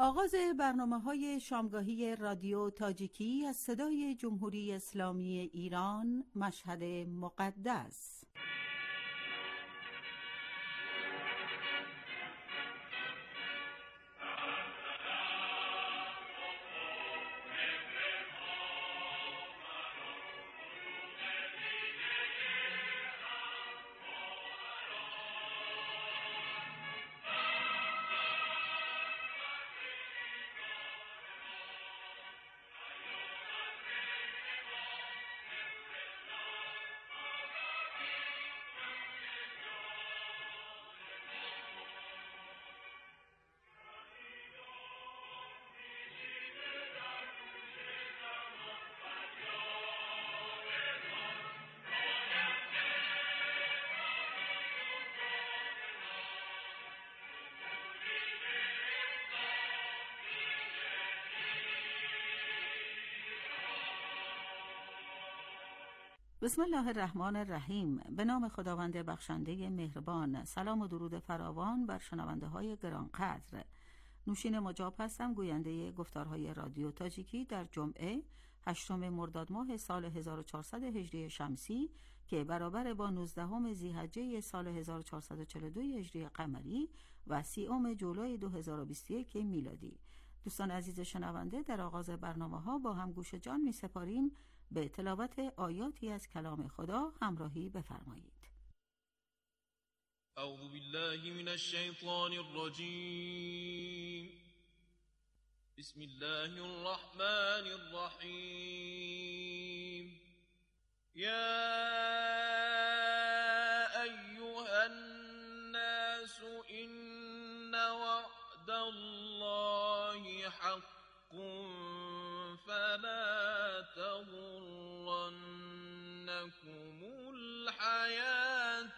آغاز برنامه‌های شامگاهی رادیو تاجیکی از صدای جمهوری اسلامی ایران، مشهد مقدس. بسم الله الرحمن الرحیم. به نام خداوند بخشنده مهربان. سلام و درود فراوان بر شنونده های گرانقدر. نوشین مجاب هستم، گوینده گفتارهای رادیو تاجیکی در جمعه 8 مرداد ماه سال 1400 هجری شمسی که برابر با 19 ذی‌حجه سال 1442 هجری قمری و 30 جولای 2021 میلادی. دوستان عزیز شنونده، در آغاز برنامه‌ها با هم گوش جان می سپاریم به تلاوت آیاتی از کلام خدا. همراهی بفرمایید. اعوذ بالله من الشیطان الرجیم. بسم الله الرحمن الرحیم. یا ایها الناس ان وعد الله حق فلا تغرنكم الحياة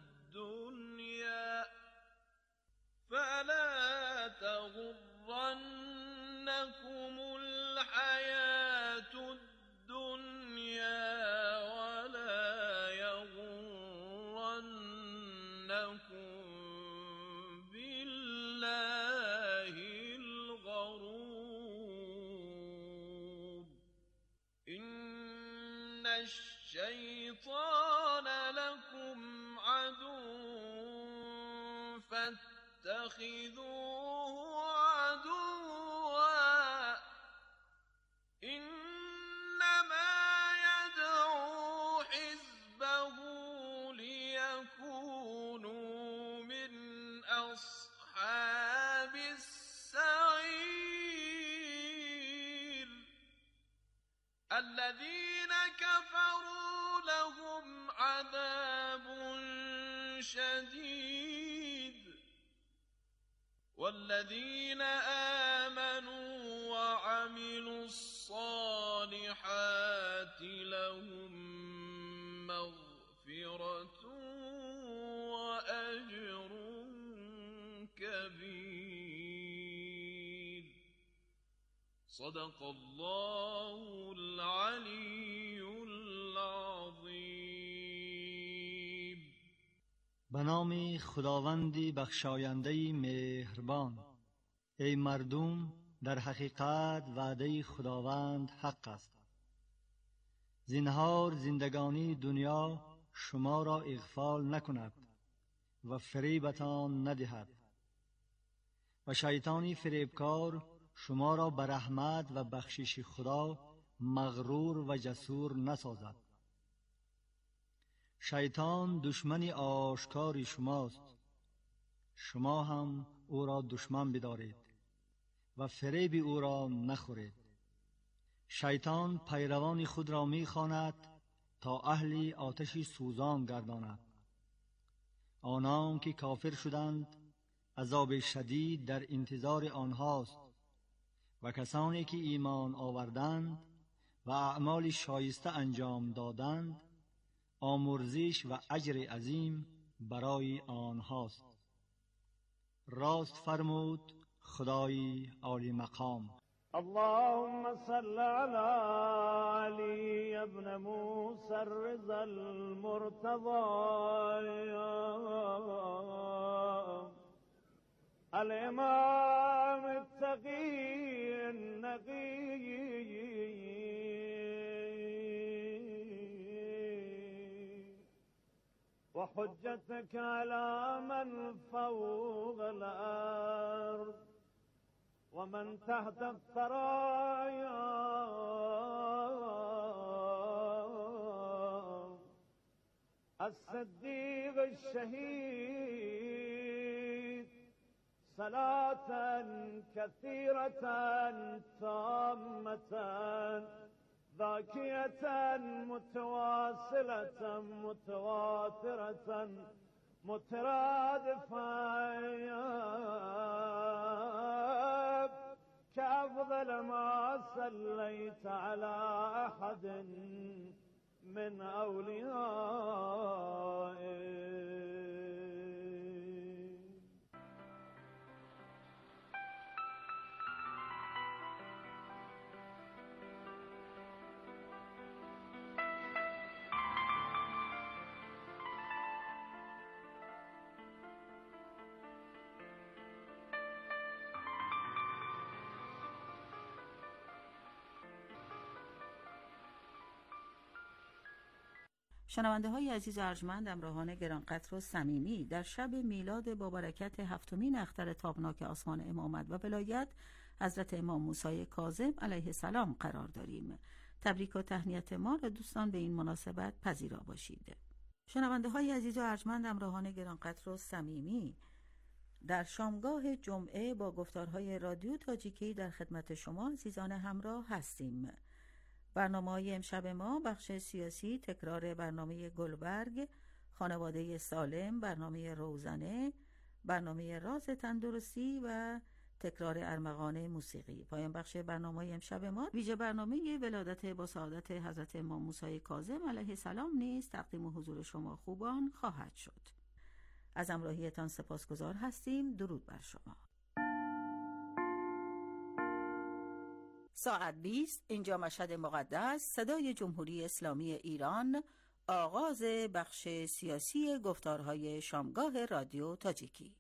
الدنيا ولا يغرنكم بالله الغرور. إن الشيطان لكم عدو فاتخذوه عدوا إنما يدعو حزبه ليكونوا من أصحاب السعير. الذين كفروا لهم عذاب شديد والذين آمنوا وعملوا الصالحات لهم مغفرة وأجر كبير. صدق الله العلي العظيم. به نام خداوندی بخشاینده مهربان. ای مردم، در حقیقت وعده خداوند حق است. زنهار زندگانی دنیا شما را اغفال نکند و فریبتان ندهد و شیطانی فریبکار شما را به رحمت و بخشش خدا مغرور و جسور نسازد. شیطان دشمن آشکار شماست، شما هم او را دشمن بدارید و فریب او را نخورید. شیطان پیروان خود را می‌خواند تا اهل آتش سوزان گرداند. آنان که کافر شدند عذاب شدید در انتظار آنهاست و کسانی که ایمان آوردند و اعمال شایسته انجام دادند آمرزش و اجر عظیم برای آنهاست. راست فرمود خدای عالی مقام. اللهم صل على علي ابن موسى الرضا المرتضى الإمام التقي النقي وحجتك على من فوق الأرض ومن تحت الثرايا الصديق الشهيد صلاة كثيرة تامة ذاكية متواصلة متواترة مترادفة كأفضل ما صليت على أحد من أوليائك. شنونده های عزیز و ارجمند، همراهان گرانقدر و صمیمی، در شب میلاد با برکت هفتمین اختر تابناک آسمان امامت و ولایت حضرت امام موسی کاظم علیه السلام قرار داریم. تبریک و تهنیت ما را دوستان به این مناسبت پذیرا باشید. شنونده های عزیز و ارجمند، همراهان گرانقدر و صمیمی، در شامگاه جمعه با گفتارهای رادیو تاجیکی در خدمت شما عزیزان همراه هستیم. برنامه‌های امشب ما بخش سیاسی، تکرار برنامه گلبرگ، خانواده سالم، برنامه روزنه، برنامه راز تندرستی و تکرار ارمغان موسیقی. پایان بخش برنامه امشب ما ویژه برنامه ولادت با سعادت حضرت امام موسی کاظم علیه السلام نیز تقدیم حضور شما خوبان خواهد شد. از همراهیتان سپاسگزار هستیم. درود بر شما. ساعت 20 اینجا مشهد مقدس، صدای جمهوری اسلامی ایران، آغاز بخش سیاسی گفتارهای شامگاه رادیو تاجیکی.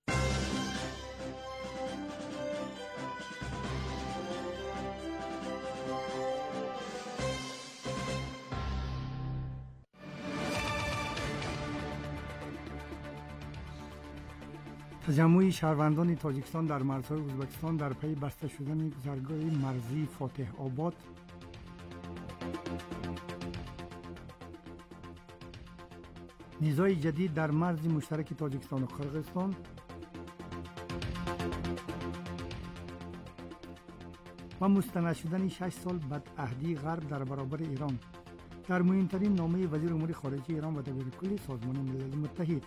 تجمع شهروندان تاجیکستان در مرزهای ازبکستان در پی بسته شدن گذرگاه مرزی فاتح آباد، نیزای جدید در مرز مشترک تاجیکستان و قرقیزستان، و مستند شدن 6 سال بدعهدی غرب در برابر ایران در مهمترین نامه وزیر امور خارجه ایران و دبیرکل سازمان ملل متحد.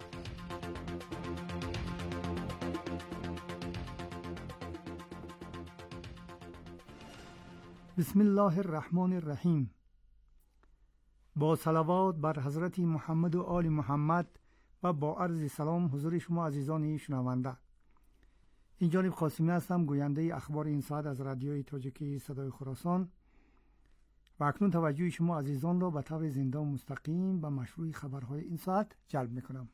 بسم الله الرحمن الرحیم. با صلوات بر حضرت محمد و آل محمد و با عرض سلام حضور شما عزیزان شنونده. این جانب قاسمی هستم، گوینده اخبار این ساعت از رادیوی تاجیکی صدای خراسان، و اکنون توجه شما عزیزان را به طور زنده و مستقیم به مشروع خبرهای این ساعت جلب میکنم.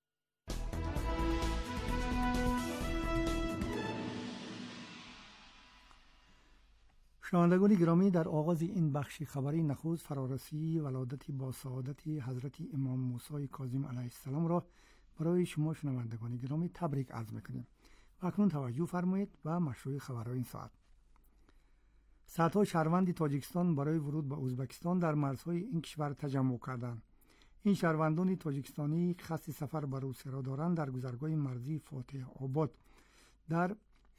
شنوندگان گرامی، در آغاز این بخش خبری نخست فرارسی ولادت با سعادت حضرت امام موسی کاظم علیه السلام را برای شما شنوندگان گرامی تبریک عرض میکنیم. و اکنون توجه فرمایید و مشروع خبرهای این ساعت. صدها شهروند تاجیکستان برای ورود به ازبکستان در مرزهای این کشور تجمع کردند. این شهروندان تاجیکستانی قصد سفر به روسیه را دارند در گذرگاه مرزی فاتح آباد در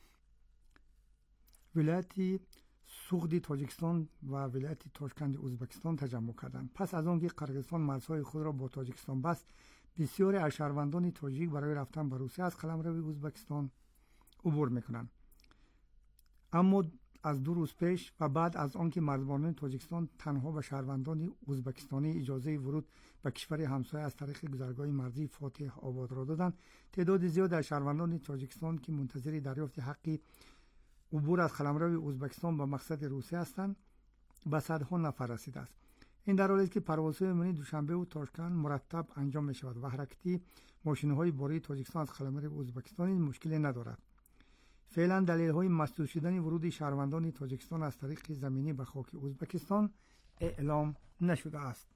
ولایت سوغدی تاجیکستان و ولایت تاشکند ازبکستان تجمع کردند. پس از آنکه قرقیزستان مرزهای خود را با تاجیکستان بست، بسیاری از شهروندان تاجیک برای رفتن به روسیه از قلمرو ازبکستان عبور میکنند. اما از 2 روز پیش و بعد از آنکه مرزبانان تاجیکستان تنها به شهروندان ازبکستانی اجازه ورود به کشور همسایه از طریق گذرگاه مرزی فاتح آباد را دادند، تعداد زیاد از شهروندان تاجیکستان که منتظر دریافت حق عبور از قلمرو ازبکستان به مقصد روسیه هستند به صدها نفر رسیده است. این در حالی است که پروازهای میانی دوشنبه و تاشکند مرتب انجام می شود و حرکتی ماشین‌های باری تاجیکستان از قلمرو ازبکستان این مشکلی ندارد. فعلا دلیل‌های مسدود شدن ورود شهروندان تاجیکستان از طریق زمینی به خاک ازبکستان اعلام نشده است.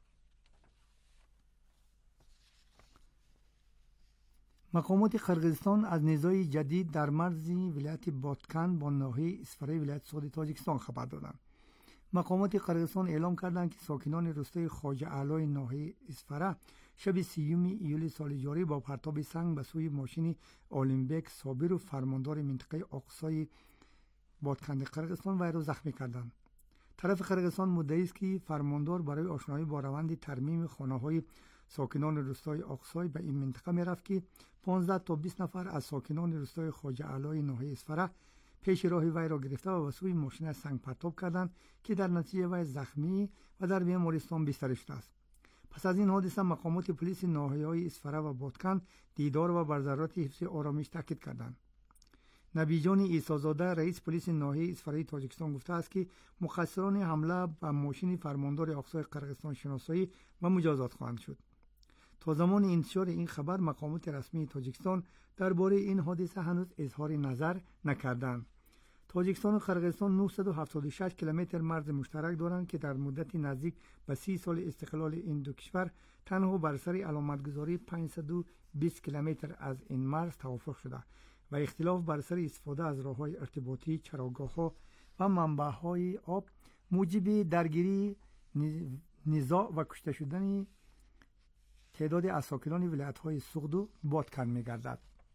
مقامات قرقیزستان از نزاع جدید در مرز ولایت بادکن با ناحیه اسفره ولایت سوخت تاجیکستان خبر دادند. مقامات قرقیزستان اعلام کردند که ساکنان روستای خواجه اعلی ناحیه اسفره شب 30 ایول سال جاری با پرتاب سنگ به سوی ماشین اولمبیک صابر و فرماندار منطقه اقصای بادکن قرقیزستان وی را زخمی کردند. طرف قرقیزستان مدعی است که فرماندار برای آشنایی با روند ترمیم خانه‌های ساکنان روستای اقصای به این منطقه می‌رفت که 15 تا 20 نفر از ساکنان روستای خواجه اعلی ناحیه اسفره پیش راه وی را گرفته و به سوی ماشین سنگ پرتاب کردند که در نتیجه وی زخمی و در بیمارستان بستری شده است. پس از این حادثه مقامات پلیس ناحیه‌های اسفره و بادکن دیدار و بر ضرورت حفظ آرامش تاکید کردند. نبیجان عیسی‌زاده رئیس پلیس ناحیه اسفره تاجیکستان گفته است که مقصران حمله به ماشین فرماندار اقصای قرقیزستان شناسایی و مجازات خواهند شد. تا زمان انتشار این خبر مقامات رسمی تاجیکستان درباره این حادثه هنوز اظهار نظر نکردند. تاجیکستان و قرقیزستان 976 کیلومتر مرز مشترک دارند که در مدت نزدیک به 30 سال استقلال این دو کشور تنها بر سر علامتگذاری 520 کیلومتر از این مرز توافق شده و اختلاف بر سر استفاده از راه‌های ارتباطی، چراگاه‌ها و منبع‌های آب موجب درگیری، نزاع و کشته شدن تعداد از ساکنان ولایت‌های سوخت و بادکن می‌گردد.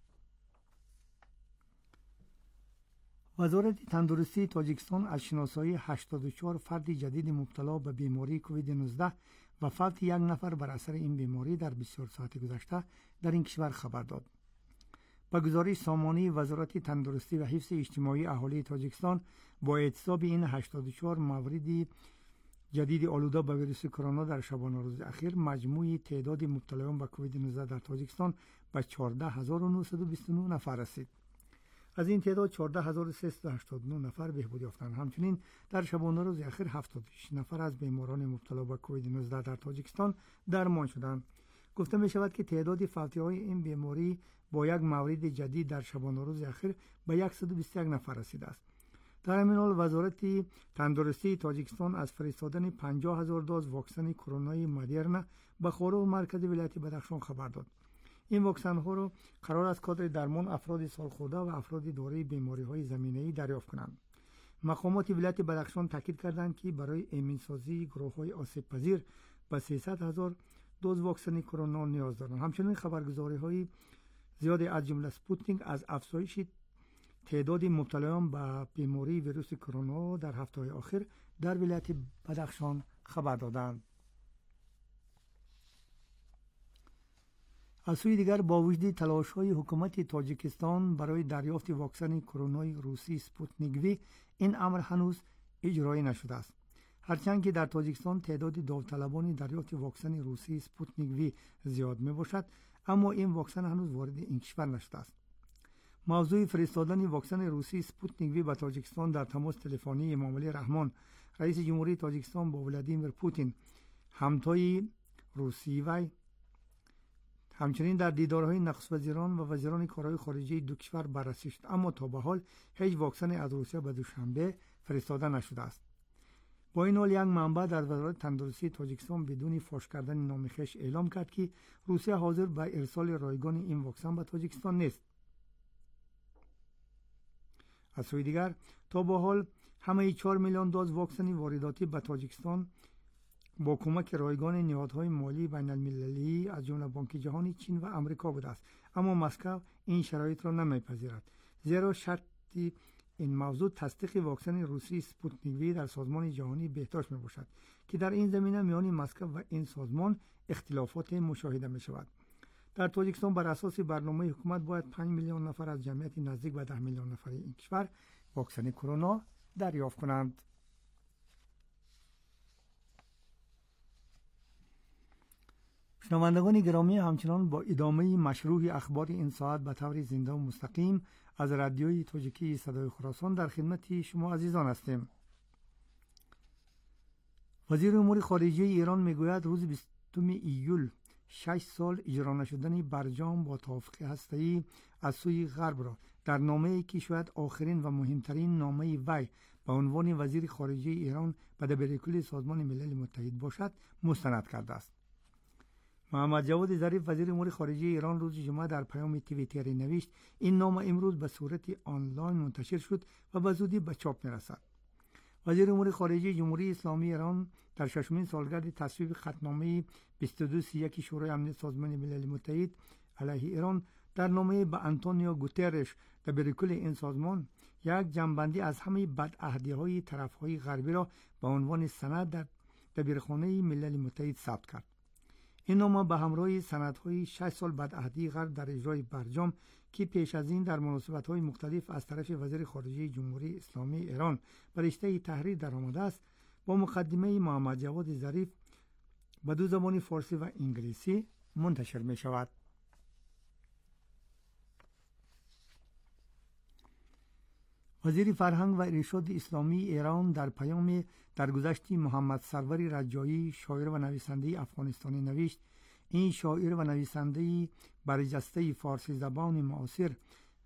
وزارت تندرستی تاجیکستان از شناسایی 84 فرد جدید مبتلا به بیماری کووید 19 و فوت یک نفر بر اثر این بیماری در 24 ساعت گذشته در این کشور خبر داد. با گزارش سامانه وزارت تندرستی و حفظ اجتماعی اهالی تاجیکستان با اعتصاب این 84 مورد جدید آلوده به ویروس کرونا در شبانه روز اخیر مجموعی تعداد مبتلایان به کووید 19 در تاجیکستان به 14929 نفر رسید. از این تعداد 14389 نفر بهبود یافتند. همچنین در شبانه روز اخیر 76 نفر از بیماران مبتلا به کووید 19 در تاجیکستان درمان شدند. گفته می شود که تعداد فوتی‌های این بیماری با یک مورد جدید در شبانه روز اخیر به 121 نفر رسیده است. در همین حال وزارت تندرستی تاجیکستان از فرستادن 50,000 دوز واکسن کرونای مدرنا به خورو مرکز ولایت بدخشان خبر داد. این واکسن ها را قرار است کادر درمان افراد سالخورده و افراد دارای بیماری های زمینه‌ای دریافت کنند. مقامات ولایت بدخشان تاکید کردند که برای ایمن‌سازی گروه‌های آسیب‌پذیر به 300,000 دوز واکسن کرونا نیاز دارند. همچنین خبرگزاری‌های زیادی از جمله سپوتنیک از افزایش تعداد مبتلایان به بیماری ویروس کرونا در هفته‌های اخیر در ولایت بدخشان خبر دادند. از سوی دیگر با وجود تلاش‌های حکومت تاجیکستان برای دریافت واکسن کرونای روسی سپوتنیک وی این امر هنوز اجرایی نشده است. هرچند که در تاجیکستان تعداد داوطلبان دریافت واکسن روسی سپوتنیک وی زیاد می باشد، اما این واکسن هنوز وارد این کشور نشده است. موضوع فرستادن واکسن روسی سپوتنیک وی به تاجیکستان در تماس تلفنی امامعلی رحمان رئیس جمهوری تاجیکستان با ولادیمیر پوتین همتای روسی وی همچنین در دیدارهای نخست وزیران و وزیران کارهای خارجه دو کشور بررسی شد، اما تا به حال هیچ واکسن از روسیه به دوشنبه فرستاده نشده است. با این حال یک منبع در وزارت تندرستی تاجیکستان بدون فاش کردن نام خویش اعلام کرد که روسیه حاضر به ارسال رایگان این واکسن به تاجیکستان نیست. از سوی دیگر تا به حال همه 4 میلیون دوز واکسن وارداتی به تاجیکستان با کمک رایگان نهادهای مالی بین المللی از جمله بانک جهانی، چین و امریکا بوده است، اما مسکو این شرایط را نمیپذیرد، زیرا شرطی این موضوع تصدیق واکسن روسی سپوتنیک وی در سازمان جهانی بهداشت می باشد که در این زمینه میان مسکو و این سازمان اختلافات مشاهده می شود. در تاجیکستان بر اساس برنامه حکومت باید 5 میلیون نفر از جمعیت نزدیک به 10 میلیون نفری این کشور واکسن کرونا دریافت کنند. شنوندگان گرامی، همچنان با ادامه مشروع اخبار این ساعت به طور زنده و مستقیم از رادیوی تاجیکی صدای خراسان در خدمت شما عزیزان هستیم. وزیر امور خارجه ایران میگوید روز 20 ایول 6 سال اجرا نشدن برجام با توافق هسته‌ای از سوی غرب را در نامه‌ای که شاید آخرین و مهمترین نامه وی به عنوان وزیر خارجه ایران به دبیرکل سازمان ملل متحد باشد مستند کرده است. محمد جواد ظریف وزیر امور خارجه ایران روز جمعه در پیام توییتری نوشت این نامه امروز به صورت آنلاین منتشر شد و به زودی به چاپ می‌رسد. وزیر امور خارجه جمهوری اسلامی ایران در ششمین سالگرد تصویب خطنامه 2231 شورای امنیت سازمان ملل متحد علیه ایران در نامه به آنتونیو گوترش دبیرکل این سازمان یک جنبندی از همه بدعهدی‌های طرف‌های غربی را به عنوان سند در دبیرخانه ملل متحد ثبت کرد. این نامه به همراه سندهای 6 سال بدعهدی غرب در اجرای برجام که پیش از این در مناسبت‌های مختلف از طرف وزیر خارجه جمهوری اسلامی ایران به رشته تحریر درآمده است، با مقدمه محمد جواد ظریف به دو زبان فارسی و انگلیسی منتشر می شود. وزیر فرهنگ و ارشاد اسلامی ایران در پیام درگذشتی محمد سرور رجایی شاعر و نویسنده افغانستانی نوشت این شاعر و نویسنده برجسته فارسی زبان معاصر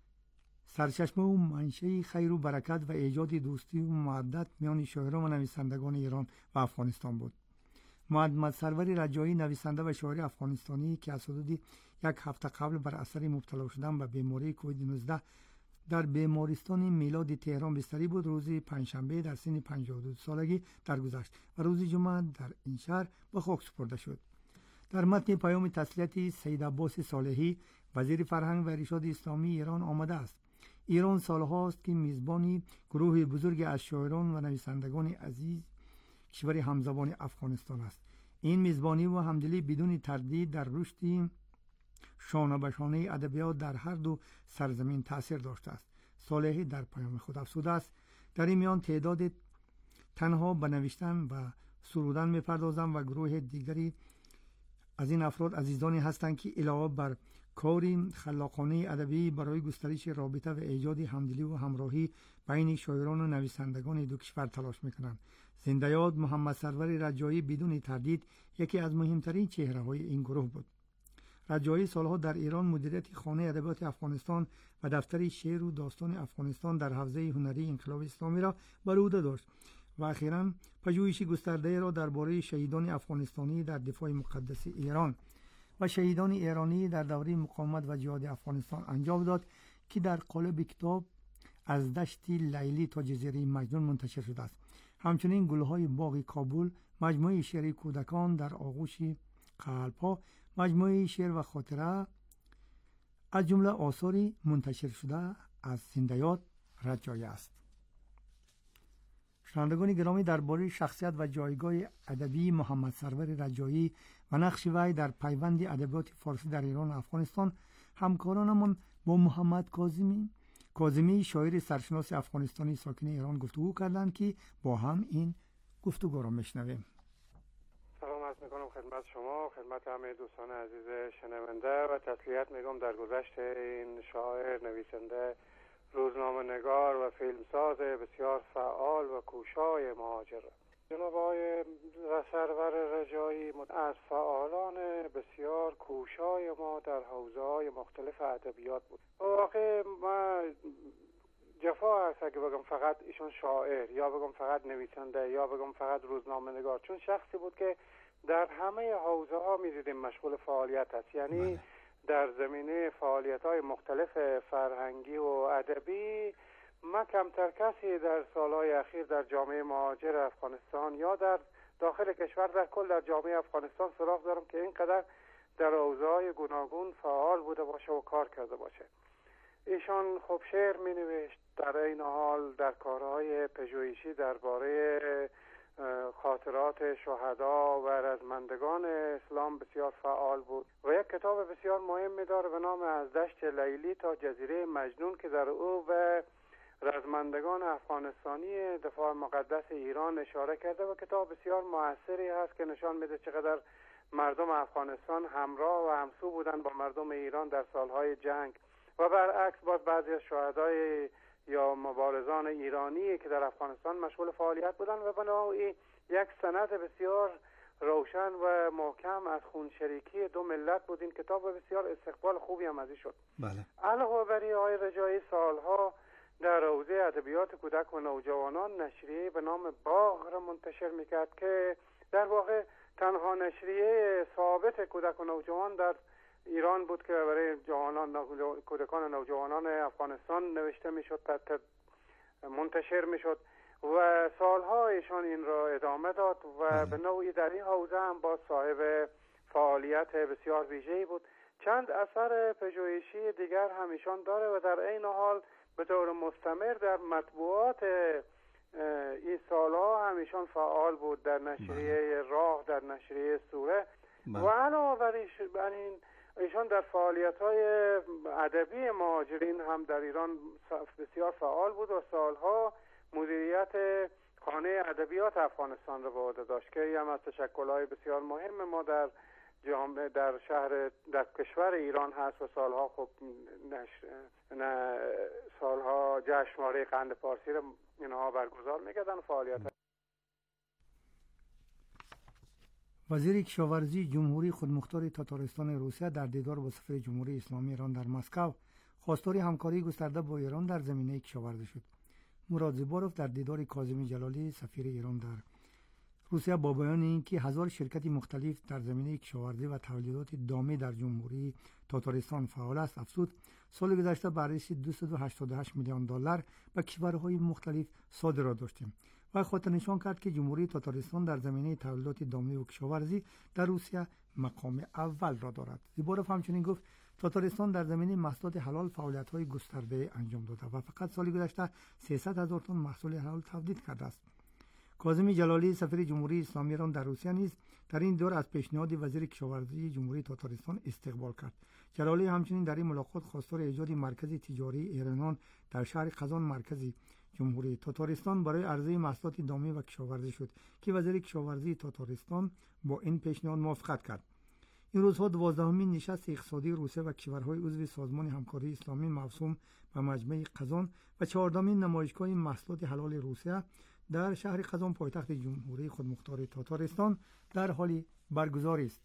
سرچشمه و منشأ خیر و برکت و ایجاد دوستی و محبت میان شاعران و نویسندگان ایران و افغانستان بود. محمد سرور رجایی نویسنده و شاعر افغانستانی که از حدود 1 هفته قبل بر اثر مبتلا شدن به بیماری کووید 19 در بیمارستان میلاد تهران بستری بود، روز پنجشنبه در سن 52 سالگی درگذشت و روز جمعه در این شهر به خاک سپرده شد. در متن پیام تسلیت سید عباس صالحی وزیر فرهنگ و ارشاد اسلامی ایران آمده است ایران سالهاست که میزبانی گروه بزرگ از شاعران و نویسندگان عزیز کشور همزبان افغانستان است. این میزبانی و همدلی بدون تردید در رشد شانه به شانه ادبیات در هر دو سرزمین تاثیر داشته است. صالحی در پیام خود افزوده است در این میان تعداد تنها به نوشتن و سرودن میپردازند و گروه دیگری از این افراد عزیزانی هستند که علاوه بر کاری خلاقانه ادبی برای گسترش رابطه و ایجاد همدلی و همراهی بین شاعران و نویسندگان دو کشور تلاش میکنند. زنده یاد محمد سرور رجایی بدون تردید یکی از مهمترین چهره‌های این گروه بود. رجایی سالها در ایران مدیریت خانه ادبیات افغانستان و دفتر شعر و داستان افغانستان در حوزه هنری انقلاب اسلامی را بر عهده داشت و اخیراً پژوهش گسترده را درباره شهیدان افغانستانی در دفاع مقدس ایران و شهیدان ایرانی در دوره مقاومت و جهاد افغانستان انجام داد که در قالب کتاب از دشت لیلی تا جزیره مجنون منتشر شده است. همچنین گلهای باغ کابل، مجموعه شعر کودکان در آغوش قلب‌ها، مجموعه شعر و خاطره از جمله آثاری منتشر شده از زنده یاد رجایی است. شنوندگان گرامی، درباره شخصیت و جایگاه ادبی محمد سرور رجایی و نقش وی در پیوند ادبیات فارسی در ایران و افغانستان همکارانمان با محمد کاظمی شاعر سرشناس افغانستانی ساکن ایران گفتگو کردند که با هم این گفتگو را میشنویم. سلام عرض میکنم خدمت شما، خدمت همه دوستان عزیز شنونده و تسلیت میگم در گذشت این شاعر، نویسنده، روزنامه نگار و فیلمساز بسیار فعال و کوشای مهاجر. جناب آقای سرور رجایی از فعالان بسیار کوشای ما در حوزه‌های مختلف ادبیات بود. واقعا ما جفا هست اگه بگم فقط ایشون شاعر یا بگم فقط نویسنده یا بگم فقط روزنامه نگار، چون شخصی بود که در همه حوزه ها می‌دیدیم مشغول فعالیت است. یعنی در زمینه فعالیت‌های مختلف فرهنگی و ادبی من کمتر کسی در سالهای اخیر در جامعه مهاجر افغانستان یا در داخل کشور در کل در جامعه افغانستان سراغ دارم که اینقدر در حوزه‌های گوناگون فعال بوده باشه و کار کرده باشه. ایشان خب شعر می‌نوشت، در این حال در کارهای پژوهشی درباره خاطرات شهدا و رزمندگان اسلام بسیار فعال بود و یک کتاب بسیار مهم داره به نام از دشت لیلی تا جزیره مجنون که در او به رزمندگان افغانستانی دفاع مقدس ایران اشاره کرده و کتاب بسیار موثری هست که نشان میده چقدر مردم افغانستان همراه و همسو بودن با مردم ایران در سالهای جنگ و برعکس باز بعضی از شهدای یا مبارزان ایرانی که در افغانستان مشغول فعالیت بودن و بنابراین یک سند بسیار روشن و محکم از خونشریکی دو ملت بود. این کتاب بسیار استقبال خوبی هم ازش شد. بله. علاوه بر این آقای رجایی سالها در حوزه ادبیات کودک و نوجوانان نشریه به نام باغ را منتشر میکرد که در واقع تنها نشریه ثابت کودک و نوجوان در ایران بود که برای کودکان و نوجوانان افغانستان نوشته میشد، منتشر میشد و سالها ایشان این را ادامه داد و به نوعی در این حوزه هم با صاحب فعالیت بسیار ویژه‌ای بود. چند اثر پژوهشی دیگر هم ایشان داره و در عین حال به طور مستمر در مطبوعات این سالها هم ایشان فعال بود، در نشریه راه، در نشریه سوره و علاوه بر این ایشان در فعالیت‌های ادبی مهاجرین هم در ایران بسیار فعال بود و سالها مدیریت خانه ادبیات افغانستان را به عهده داشت که هم از تشکل‌های بسیار مهم ما در جامعه در کشور ایران هست و سالها خب سالها جشنواره قند پارسی را اینها برگزار می‌کردن. فعالیت وزیر کشاورزی جمهوری خودمختار تاتارستان روسیه در دیدار با سفیر جمهوری اسلامی ایران در مسکو خواستار همکاری گسترده با ایران در زمینه کشاورزی شد. مراد زیباروف در دیدار کاظمی جلالی سفیر ایران در روسیه با بیان اینکه هزار شرکت مختلف در زمینه کشاورزی و تولیدات دامی در جمهوری تاتارستان فعال است افزود سال گذشته به ارزش 288 میلیون دلار به کشورهای مختلف صادرات داشتیم و خاطر نشان کرد که جمهوری تاتارستان در زمینه تولیدات دامی و کشاورزی در روسیه مقام اول را دارد. زیباروف همچنین گفت تاتارستان در زمینه محصولات حلال فعالیت‌های گسترده انجام داده و فقط سال گذشته 300,000 تن محصول حلال تولید کرده است. کاظمی جلالی سفیر جمهوری اسلامی ایران در روسیه نیز در این دور از پیشنهاد وزیر کشاورزی جمهوری تاتارستان استقبال کرد. جلالی همچنین در این ملاقات خواستار ایجاد مرکز تجاری ایرانیان در شهر قزان مرکزی جمهوری تاتارستان برای عرضه محصولات دامی و کشاورزی شد که وزیر کشاورزی تاتارستان با این پیشنهاد موافقت کرد. این روزها 12مین نشست اقتصادی روسیه و کشورهای عضو سازمان همکاری اسلامی موسوم به مجمع قزان و 14مین نمایشگاه محصولات حلال روسیه در شهر قزان پایتخت جمهوری خودمختار تاتارستان در حال برگزاری است.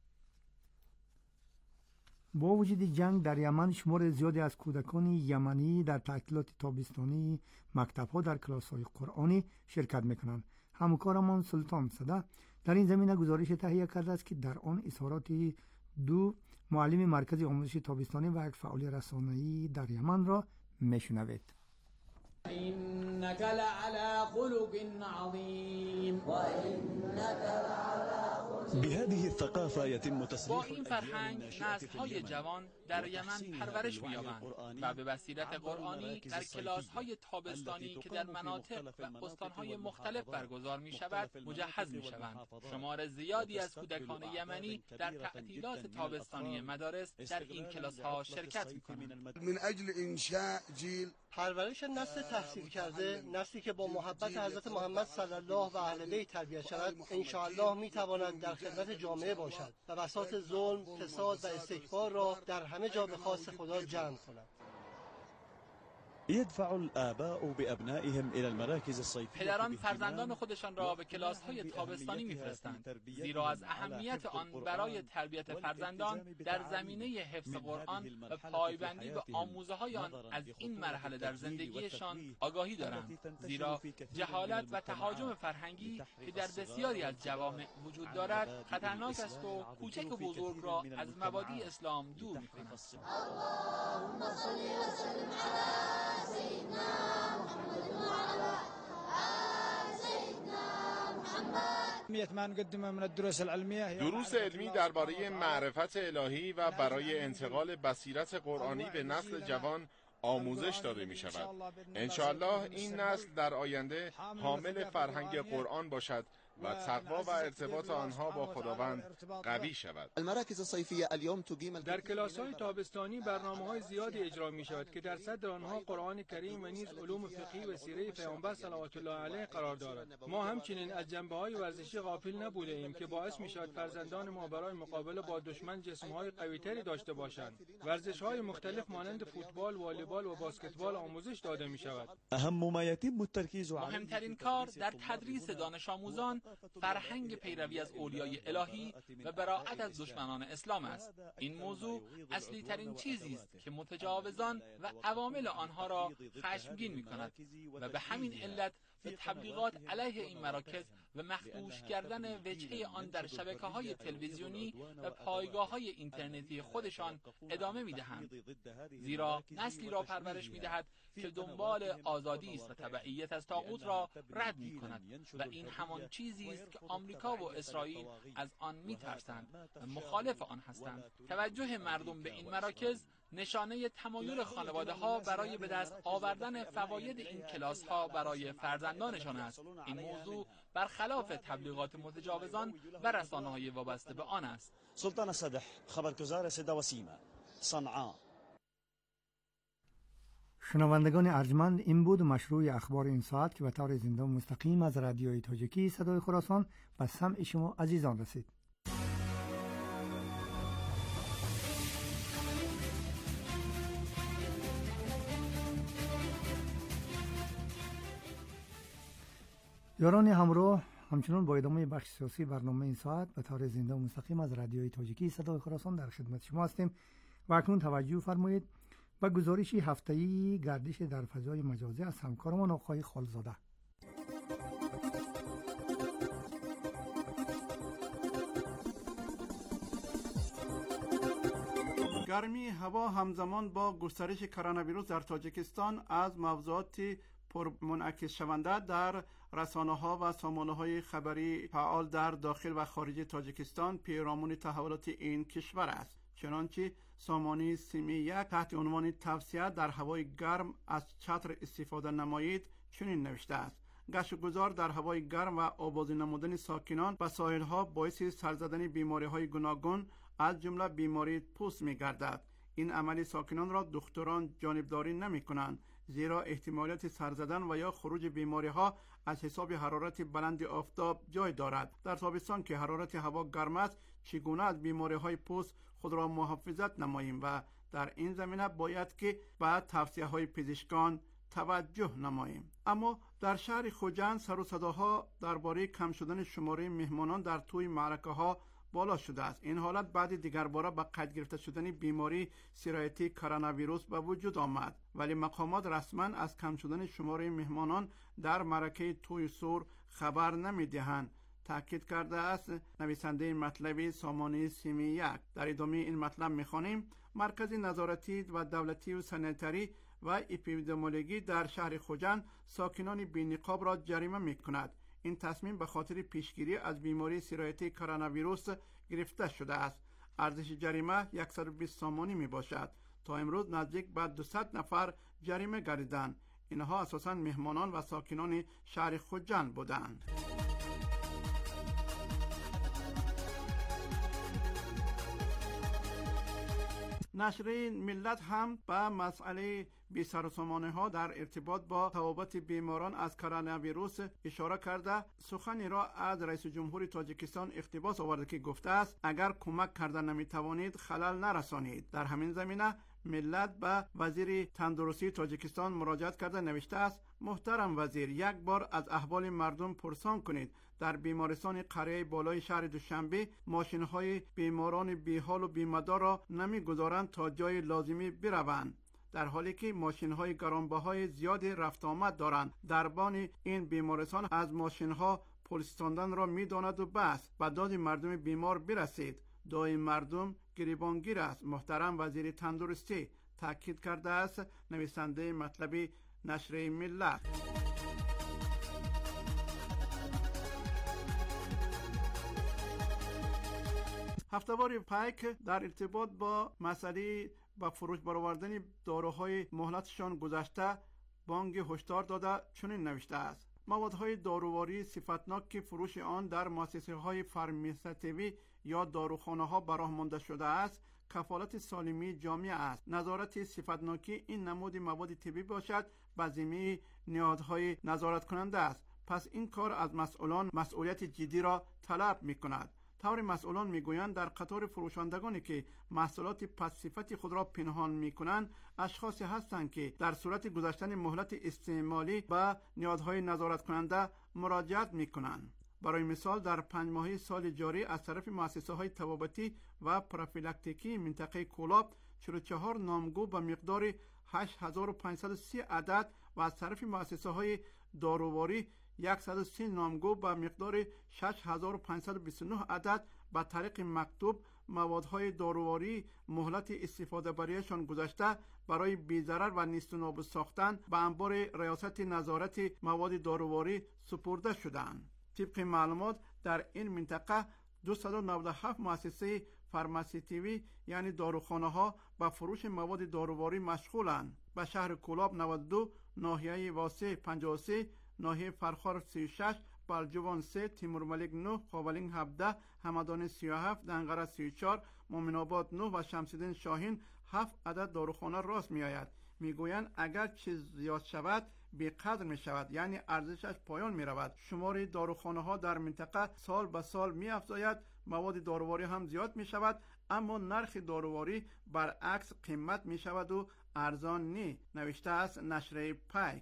با وجود جنگ در یمن شمار زیادی از کودکان یمنی در تعطیلات تابستانی مکتب‌ها در کلاس‌های قرآنی شرکت می‌کنند. همکارمان سلطان صده در این زمینه گزارش تهیه کرده است که در آن اظهارات دو معلم مرکز آموزش تابستانی و یک فعال رسانه‌ای در یمن را میشنوید. إنك لعلى خلق عظيم وإنك لعلى بهذه الثقافة يتم با تسليح این فرهنگ نسل‌های جوان در یمن پرورش می‌یابند و به بصیرت قرآنی در کلاس‌های تابستانی که در مناطق و استان‌های مختلف برگزار می‌شود مجهز می‌شوند. شمار زیادی از کودکان یمنی در تعطیلات تابستانی مدارس در این کلاس‌ها شرکت می‌کنند. من اجل انشاء جیل پرورش نسل تحصیل کرده، نسلی که با محبت حضرت محمد صلی الله و اهل بیت تربیت شود، انشاءالله می‌تواند در خدمت جامعه باشد و بساط ظلم، فساد و استکبار را در همه جا به خواست خدا جمع کند. يدفع الآباء بأبنائهم إلى المراكز الصيفية. پدران فرزندان خودشان را به کلاس‌های تابستانی می‌فرستند زیرا از اهمیت آن برای تربیت فرزندان در زمینه حفظ قرآن و پایبندی به آموزه‌های آن از این مرحله در زندگیشان آگاهی دارند. زیرا جهالت و تهاجم فرهنگی که در بسیاری از جوامع وجود دارد خطرناک است و کوچک و بزرگ را از مبادی اسلام دور می‌کند. اللهم صل وسلم على سيدنا محمد وعلى آل سيدنا محمد. دروس علمی درباره معرفت الهی و برای انتقال بصیرت قرآنی به نسل جوان آموزش داده می شود. انشاءالله این نسل در آینده حامل فرهنگ قرآن باشد و تقوا و ارتباط آنها با خداوند قوی شود. المراکز الصیفیه اليوم تقیم در کلاس‌های تابستانی برنامه‌های زیادی اجرا می‌شود که در صدر آنها قرآن کریم و نیز علوم فقهی و سیره پیامبر صلوات الله علیه قرار دارد. ما همچنین از جنبه‌های ورزشی غافل نبوده ایم که باعث می‌شود فرزندان ما برای مقابله با دشمن جسم‌های قوی‌تری داشته باشند. ورزش‌های مختلف مانند فوتبال، والیبال و بسکتبال آموزش داده می‌شود. أهم ما يتم التركيز عليه مهمترین کار در تدریس دانش آموزان فرهنگ پیروی از اولیای الهی و براءت از دشمنان اسلام است. این موضوع اصلی ترین چیزی است که متجاوزان و عوامل آنها را خشمگین می‌کند و به همین علت به تبلیغات علیه این مراکز و مخدوش کردن وجهه آن در شبکه‌های تلویزیونی و پایگاه‌های اینترنتی خودشان ادامه می‌دهند، زیرا نسلی را پرورش می‌دهد که دنبال آزادی است و تبعیت از طاغوت را رد می‌کند و این همان چیزی است که آمریکا و اسرائیل از آن می‌ترسند و مخالف آن هستند. توجه مردم به این مراکز نشانه تمایل خانواده‌ها برای به دست آوردن فواید این کلاس‌ها برای فرزندانشان است. این موضوع برخلاف تبلیغات متجاوزان و رسانه‌های وابسته به آن است. سلطان الصدح، خبرگزار صدا و سیما، صنعاء. شنوندگان ارجمند، این بود مشروع اخبار این ساعت که به طور زنده و مستقیم از رادیوی تاجیکی صدای خراسان به سمع شما عزیزان رسید. یاران همراه، همچنان با ادامه بخش سیاسی برنامه این ساعت به طور زنده و مستقیم از رادیوی تاجیکی صدای خراسان در خدمت شما هستیم و اکنون توجه فرمایید و گزارش هفته‌ای گردش در فضای مجازی از همکارمان آقای خالزاده. گرمی هوا همزمان با گسترش کرونا ویروس در تاجیکستان از موضوعات پرمنعکس شونده در رسانه‌ها و سامانه‌های خبری فعال در داخل و خارج تاجیکستان پیرامون تحولات این کشور است. چنانچه سامانه سیمی یک تحت عنوان توصیه در هوای گرم از چتر استفاده نمایید چنین نوشته است: گشت‌گذار در هوای گرم و آوازی نمودن ساکنان به ساحل‌ها باعث سر زدن بیماری‌های گوناگون از جمله بیماری پوست می‌گردد. این عمل ساکنان را دکتران جانبداری نمی‌کنند، زیرا احتمالیت سر زدن و یا خروج بیماری‌ها از حساب حرارت بلند آفتاب جای دارد. در تابستان که حرارت هوا گرم است، چگونه از بیماری‌های پوست خود را محافظت نماییم و در این زمینه باید که به توصیه‌های پزشکان توجه نماییم. اما در شهر خوجند سر و صداها درباره کم شدن شماره مهمانان در توی معرکه‌ها بالا شده است. این حالت بعد دیگر باره به قید گرفته شدن بیماری سرایتی کرونا ویروس به وجود آمد، ولی مقامات رسما از کم شدن شماره مهمانان در معرکه توی سور خبر نمی‌دهند، تاکید کرده است نویسنده مطلبی سامانه سیمی یک. در ادامه این مطلب می‌خوانیم: مرکز نظارتی و دولتی و سانیتری و اپیدمیولوژی در شهر خوجند ساکنان بی‌نقاب را جریمه می‌کند. این تصمیم به خاطر پیشگیری از بیماری سرایتی کرونا ویروس گرفته شده است. ارزش جریمه 120 سامانی می باشد. تا امروز نزدیک به 200 نفر جریمه گردیدند. اینها اساساً مهمانان و ساکنان شهر خوجند بودند. نشریه ملت هم به مسئله بی‌سروسامانی ها در ارتباط با توابط بیماران از کرونا ویروس اشاره کرده سخنی را از رئیس جمهور تاجیکستان اقتباس آورده که گفته است اگر کمک کردن نمیتوانید خلل نرسانید. در همین زمینه ملت به وزیر تندرستی تاجیکستان مراجعت کرده نوشته است: محترم وزیر، یک بار از احوال مردم پرسان کنید. در بیمارستان قریه بالای شهر دوشنبه ماشین‌های بیماران بیحال و بیمدار را نمی‌گذارند تا جای لازمی بروند، در حالی که ماشین‌های گرانبهای زیاد رفت آمد دارند. دربان این بیمارستان از ماشین‌ها پولستاندن را می‌داند و بس به داد مردم بیمار برسید. دای مردم گریبانگیر است. محترم وزیر تندرستی، تاکید کرده است نویسنده مطلبی نشریه ملت. هفته‌وار پایک در ارتباط با مسئله با فروش برآوردن داروهای مهلتشان گذشته بانگ هشدار داده چنین نوشته است: موادهای داروواری صفتناک که فروش آن در مؤسسه‌های فارماسیوتی یا داروخانه‌ها براه مانده شده است کفالت سالمی جامعه است. نظارت صفتناکی این نمود مواد طبی باشد به ذمه نهادهای نظارت کننده است. پس این کار از مسئولان مسئولیت جدی را طلب می‌کند. طور مسئولان میگویند در قطار فروشندگانی که محصولات پس صفت خود را پنهان میکنند اشخاصی هستند که در صورت گذشتن مهلت استعمالی به نهادهای نظارت کننده مراجعت میکنند. برای مثال در 5 ماهه سال جاری از طرف مؤسسه‌های طبابتی و پروفیلاکتیکی منطقه کولاب 44 نامگو به مقدار 8530 عدد و از طرف مؤسسه‌های داروواری 130 نامگو به مقدار 6529 عدد به طریق مکتوب موادهای داروواری مهلت استفاده برایشان گذشته برای بی‌ضرر و نیست و نابود ساختن به انبار ریاست نظارت مواد داروواری سپرده شدند. طبق معلومات در این منطقه 297 مؤسسه فارماسیتیوی یعنی داروخانه ها به فروش مواد داروواری مشغولند. به شهر کولاب 92، ناحیه واسه 53، ناحیه فرخار 36، بلجوان 3، تیمور ملک 9، قابلین 17، همدان 37، دنقره 34، مومن آباد 9 و شمس‌الدین شاهین 7 عدد داروخانه راست می آید. می گویند اگر چیز زیاد شود بی‌قدر می شود، یعنی ارزشش پایان می رود. شمار داروخانه ها در منطقه سال به سال می افزاید، مواد داروواری هم زیاد می شود، اما نرخ داروواری برعکس قیمت می شود و ارزان نی. نوشته است نشریه پایک.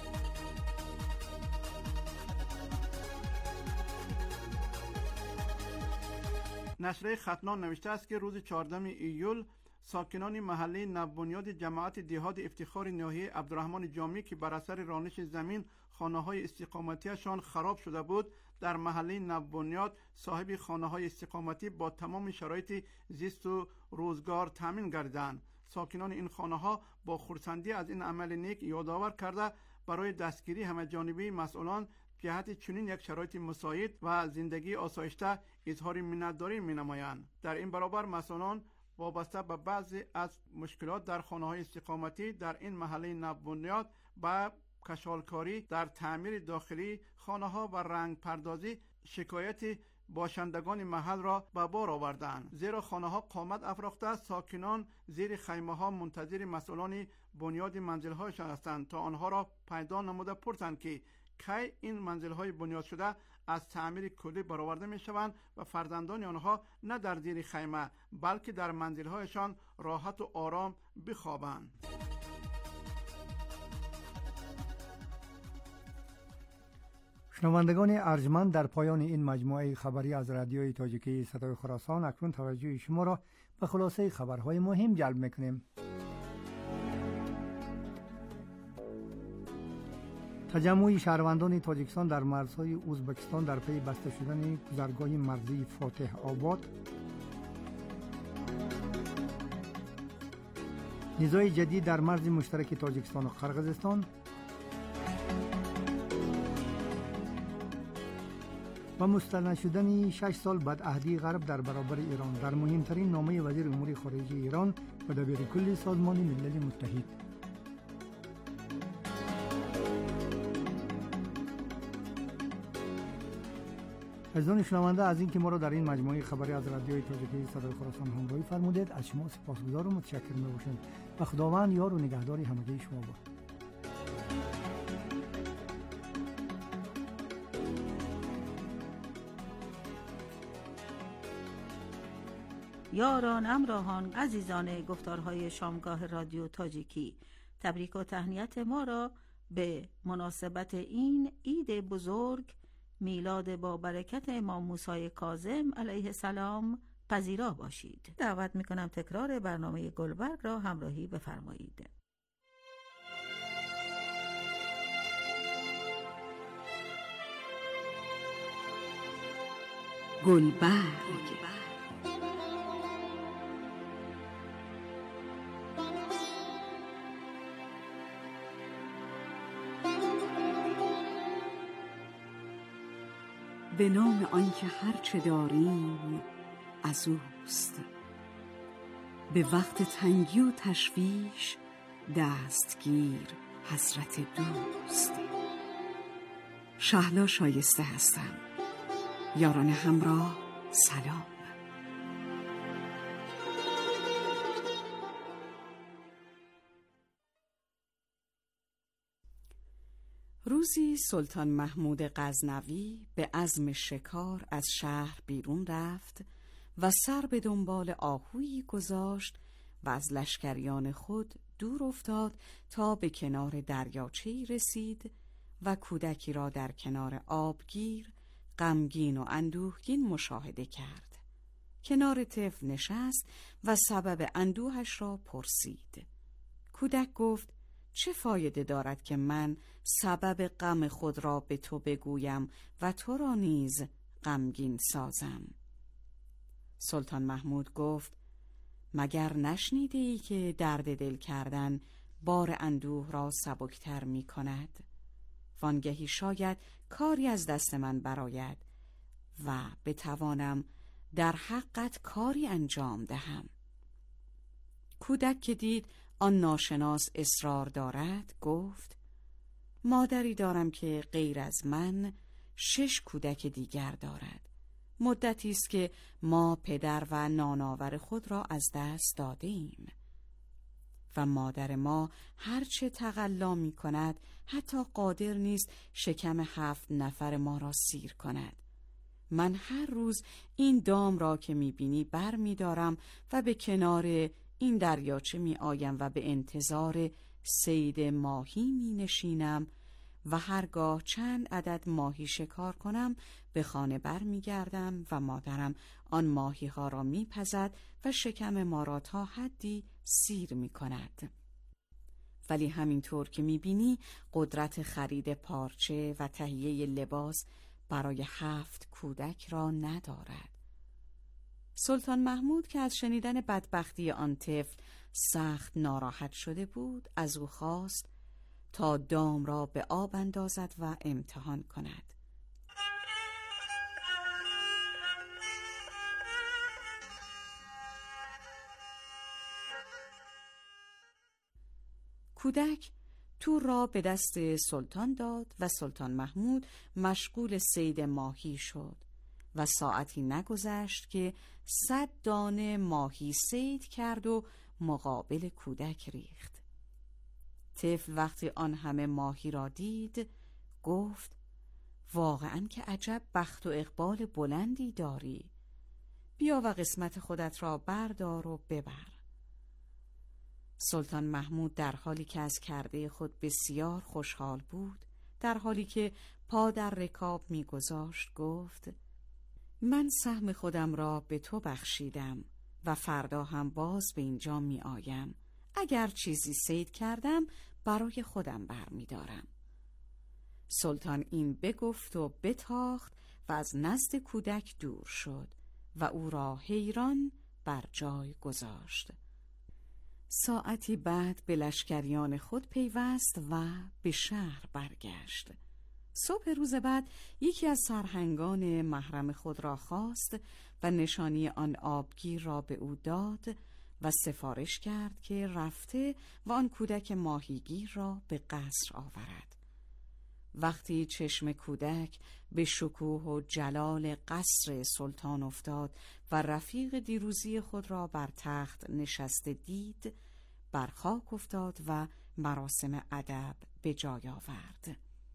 نشریه ختنان نوشته است که روز 14 ایول ساکنان محله نوبنیاد جماعت دهات افتخار ناحیه عبدالرحمن جامی که بر اثر رانش زمین خانه‌های استقامتیشان خراب شده بود، در محله نوبنیاد صاحب خانه‌های استقامتی با تمام شرایط زیست و روزگار تامین گردیدند. ساکنان این خانه‌ها با خرسندی از این عمل نیک یادآور کرده برای دستگیری همه‌جانبه مسئولان جهت چنین یک شرایط مساعد و زندگی آسایشته اظهار منتداری می‌نمایند. در این برابر مسئولان وابسته به بعضی از مشکلات در خانه‌های استقامتی در این محله نوبنیاد با کشالکاری در تعمیر داخلی خانه‌ها و رنگ پردازی شکایت باشندگان محل را به بار آوردند، زیرا خانه‌ها قامت افراخته، ساکنان زیر خیمه‌ها منتظر مسئولان بنیاد منزل‌هایشان هستند تا آنها را پیدا نموده پرسند که کی این منزل‌های بنیاد شده از تعمیر کلی برآورده می‌شوند و فرزندان آنها نه در زیر خیمه بلکه در منزل‌هایشان راحت و آرام بخوابند. شنوندگان ارجمند، در پایان این مجموعه خبری از رادیوی تاجیکی صدای خراسان اکنون توجه شما را به خلاصه خبرهای مهم جلب می‌کنیم. تجمع شهروندان تاجیکستان در مرزهای ازبکستان در پی بسته شدن گذرگاه مرزی فاتح آباد، نزاع جدید در مرز مشترک تاجیکستان و قرقیزستان و مستند شدن 6 سال بدعهدی غرب در برابر ایران در مهمترین نامه وزیر امور خارجه ایران و دبیرکل سازمان ملل متحد. عزیزان شنونده، از اینکه ما را در این مجموعه خبری از رادیوی تاجیکی صدای خراسان همراهی فرمودید از شما سپاسگزار و متشکر می‌باشم و خداوند یار و نگهدار همگی شما باد. یاران، همراهان، عزیزان گفتارهای شامگاه رادیو تاجیکی، تبریک و تهنیت ما را به مناسبت این عید بزرگ میلاد با برکت امام موسی کاظم علیه السلام پذیرا باشید. دعوت میکنم تکرار برنامه گلبرگ را همراهی بفرمایید. گلبرگ به نام آنکه هرچه داریم از اوست، به وقت تنگی و تشویش دستگیر حضرت دوست. شهلا شایسته هستم. یاران همراه سلام. روزی سلطان محمود غزنوی به عزم شکار از شهر بیرون رفت و سر به دنبال آهویی گذاشت و از لشکریان خود دور افتاد تا به کنار دریاچه‌ای رسید و کودکی را در کنار آبگیر غمگین و اندوهگین مشاهده کرد. کنار طفل نشست و سبب اندوهش را پرسید. کودک گفت: چه فایده دارد که من سبب غم خود را به تو بگویم و تو را نیز غمگین سازم؟ سلطان محمود گفت: مگر نشنیده ای که درد دل کردن بار اندوه را سبکتر می کند؟ وانگهی شاید کاری از دست من برآید و بتوانم در حقت کاری انجام دهم. کودک که دید آن ناشناس اصرار دارد گفت: مادری دارم که غیر از من 6 کودک دیگر دارد. مدتی است که ما پدر و نانآور خود را از دست داده ایم و مادر ما هرچه تقلا می کند حتی قادر نیست شکم 7 نفر ما را سیر کند. من هر روز این دام را که می بینی بر می دارم و به کنار این دریاچه می آیم و به انتظار صید ماهی می نشینم و هرگاه چند عدد ماهی شکار کنم به خانه بر می گردم و مادرم آن ماهی ها را می پزد و شکم ما را تا حدی سیر می کند. ولی همینطور که می بینی قدرت خرید پارچه و تهیه لباس برای 7 کودک را ندارد. سلطان محمود که از شنیدن بدبختی آن طفل سخت ناراحت شده بود از او خواست تا دام را به آب اندازد و امتحان کند. کودک تور را به دست سلطان داد و سلطان محمود مشغول صید ماهی شد و ساعتی نگذشت که 100 دانه ماهی صید کرد و مقابل کودک ریخت. طفل وقتی آن همه ماهی را دید گفت: واقعاً که عجب بخت و اقبال بلندی داری. بیا و قسمت خودت را بردار و ببر. سلطان محمود در حالی که از کرده خود بسیار خوشحال بود، در حالی که پا در رکاب می‌گذاشت گفت: من سهم خودم را به تو بخشیدم و فردا هم باز به اینجا می آیم. اگر چیزی صید کردم برای خودم برمی‌دارم. سلطان این بگفت و بتاخت و از نزد کودک دور شد و او را حیران بر جای گذاشت. ساعتی بعد به لشکریان خود پیوست و به شهر برگشت. صبح روز بعد یکی از سرهنگان محرم خود را خواست و نشانی آن آبگیر را به او داد و سفارش کرد که رفته و آن کودک ماهیگیر را به قصر آورد. وقتی چشم کودک به شکوه و جلال قصر سلطان افتاد و رفیق دیروزی خود را بر تخت نشسته دید، بر خاک افتاد و مراسم ادب به جای آورد.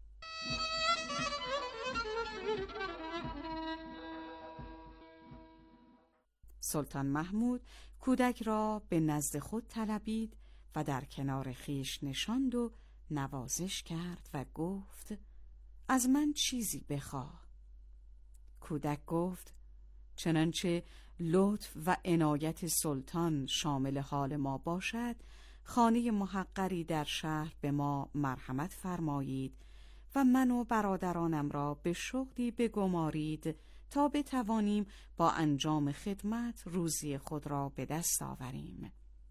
سلطان محمود کودک را به نزد خود طلبید و در کنار خیش نشاند و نوازش کرد و گفت: از من چیزی بخواه. کودک گفت: چنانچه لطف و عنایت سلطان شامل حال ما باشد، خانه محقری در شهر به ما مرحمت فرمایید و من و برادرانم را به شغلی بگمارید تا بتوانیم با انجام خدمت روزی خود را به دست آوریم.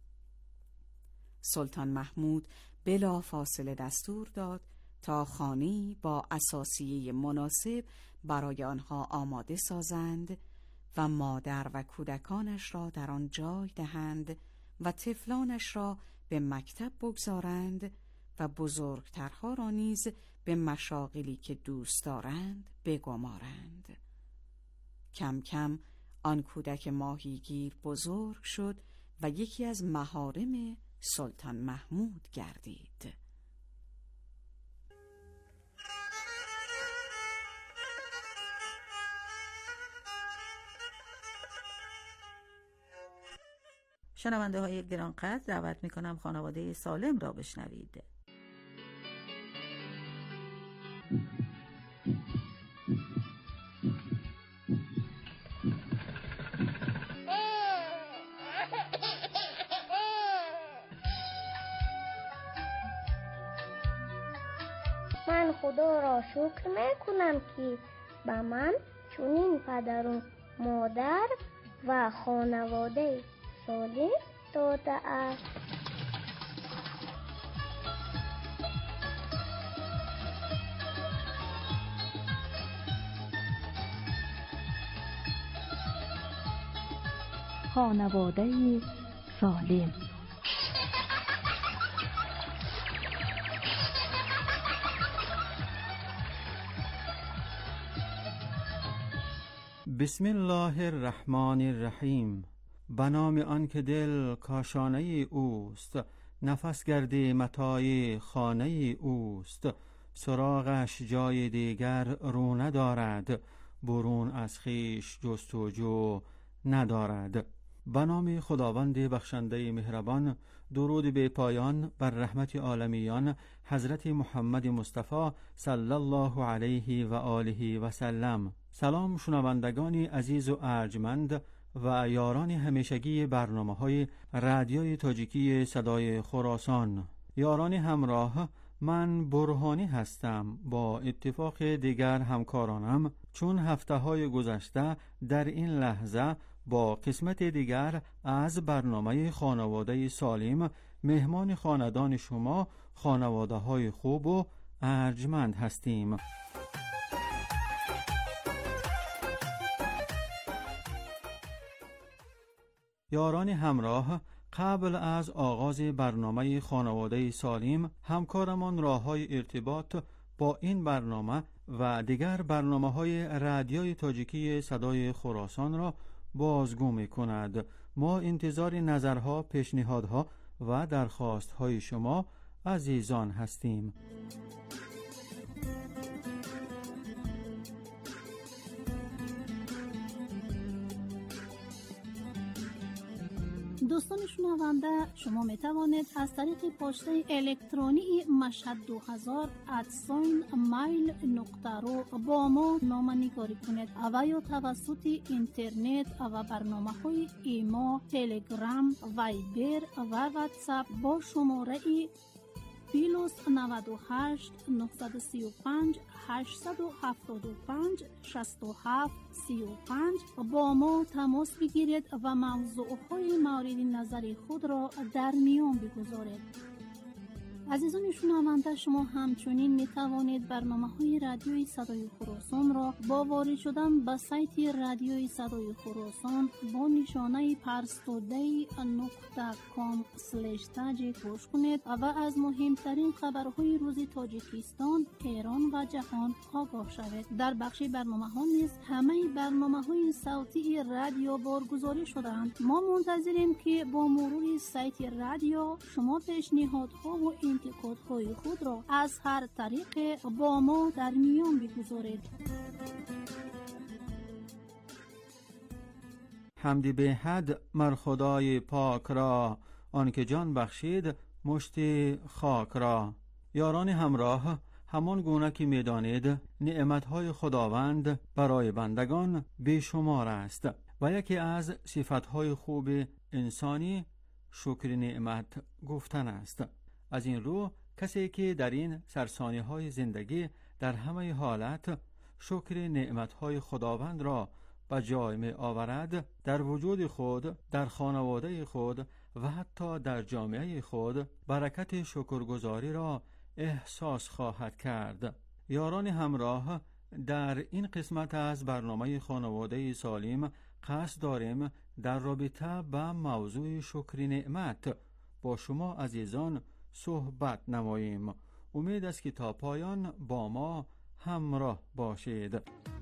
سلطان محمود بلا فاصله دستور داد تا خانه‌ای با اثاثیه مناسب برای آنها آماده سازند و مادر و کودکانش را در آن جای دهند و طفلانش را به مکتب بگذارند و بزرگترها را نیز به مشاغلی که دوست دارند بگمارند. کم کم آن کودک ماهیگیر بزرگ شد و یکی از محارم سلطان محمود گردید. شنونده های گرانقدر دعوت میکنم خانواده سالم را بشنوید. شکر میکنم که به من چنین پدر و مادر و خانواده سالم داده است. خانواده سالم. بسم الله الرحمن الرحیم. به نام آن که دل کاشانه اوست، نفس گردی متاع خانه اوست. سراغش جای دیگر رو ندارد، برون از خویش جستجو ندارد. به نام خداوند بخشنده مهربان، درود به پایان بر رحمت عالمیان حضرت محمد مصطفی صلی الله علیه و آله و سلم. سلام شنوندگان عزیز و ارجمند و یاران همیشگی برنامه‌های رادیوی تاجیکی صدای خراسان. یاران همراه، من برهانی هستم. با اتفاق دیگر همکارانم، چون هفته‌های گذشته در این لحظه با قسمت دیگر از برنامه خانواده سالم مهمان خاندان شما، خانواده‌های خوب و ارجمند هستیم. یاران همراه، قبل از آغاز برنامه خانواده سالم همکارمان راه‌های ارتباط با این برنامه و دیگر برنامه‌های رادیوی تاجیکی صدای خراسان را بازگو می‌کند. ما انتظار نظرها، پیشنهادها و درخواست‌های شما عزیزان هستیم. دوستان شنونده، شما می توانید از طریق پسته الکترونی mashhad2000@mail.ru با ما نامه‌نگاری کنید و یا توسط اینترنت و برنامه‌های ایما، تلگرام، وایبر و واتساپ با شماره +98 935 875 67 35 با ما تماس بگیرید و موضوعهای مورد نظر خود را در میان بگذارید. عزیزان شنونده، شما همچنین می توانید برنامه‌های رادیوی صدای خراسان را با وارد شدن به سایت رادیوی صدای خراسان با نشانه parstoday.com/تاجیک گوش کنید و از مهمترین خبرهای روز تاجیکستان، ایران و جهان آگاه شوید. در بخش برنامه‌ها نیز همه برنامه‌های صوتی رادیو بارگذاری شده‌اند. ما منتظریم که با مرور سایت رادیو شما پیشنهادها و انتقادهای خود را از هر طریق با ما در میان بگذارید. حمد به حد مر خدای پاک را، آنکه جان بخشید مشت خاک را. یاران همراه، همان گونه که می‌دانید نعمت‌های خداوند برای بندگان بیشمار است و یکی از صفات‌های خوب انسانی شکر نعمت گفتن است. از این رو کسی که در این سرسانی‌های زندگی در همه حالت شکر نعمت‌های خداوند را به جای می آورد، در وجود خود، در خانواده خود و حتی در جامعه خود برکت شکرگزاری را احساس خواهد کرد. یاران همراه، در این قسمت از برنامه خانواده سالم قصد داریم در رابطه به موضوع شکر نعمت با شما عزیزان صحبت نماییم. امید است که تا پایان با ما همراه باشید.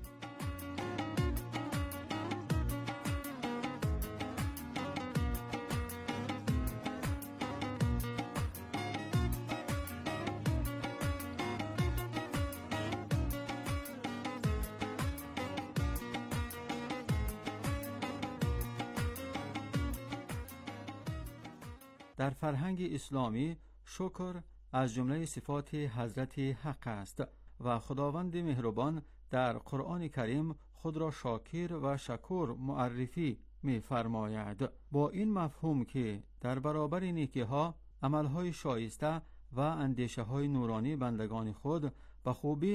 در فرهنگ اسلامی شکر از جمله صفات حضرت حق است و خداوند مهربان در قرآن کریم خود را شاکر و شکور معرفی می فرماید، با این مفهوم که در برابر نیکی‌ها، عملهای شایسته و اندیشه‌های نورانی بندگان خود به خوبی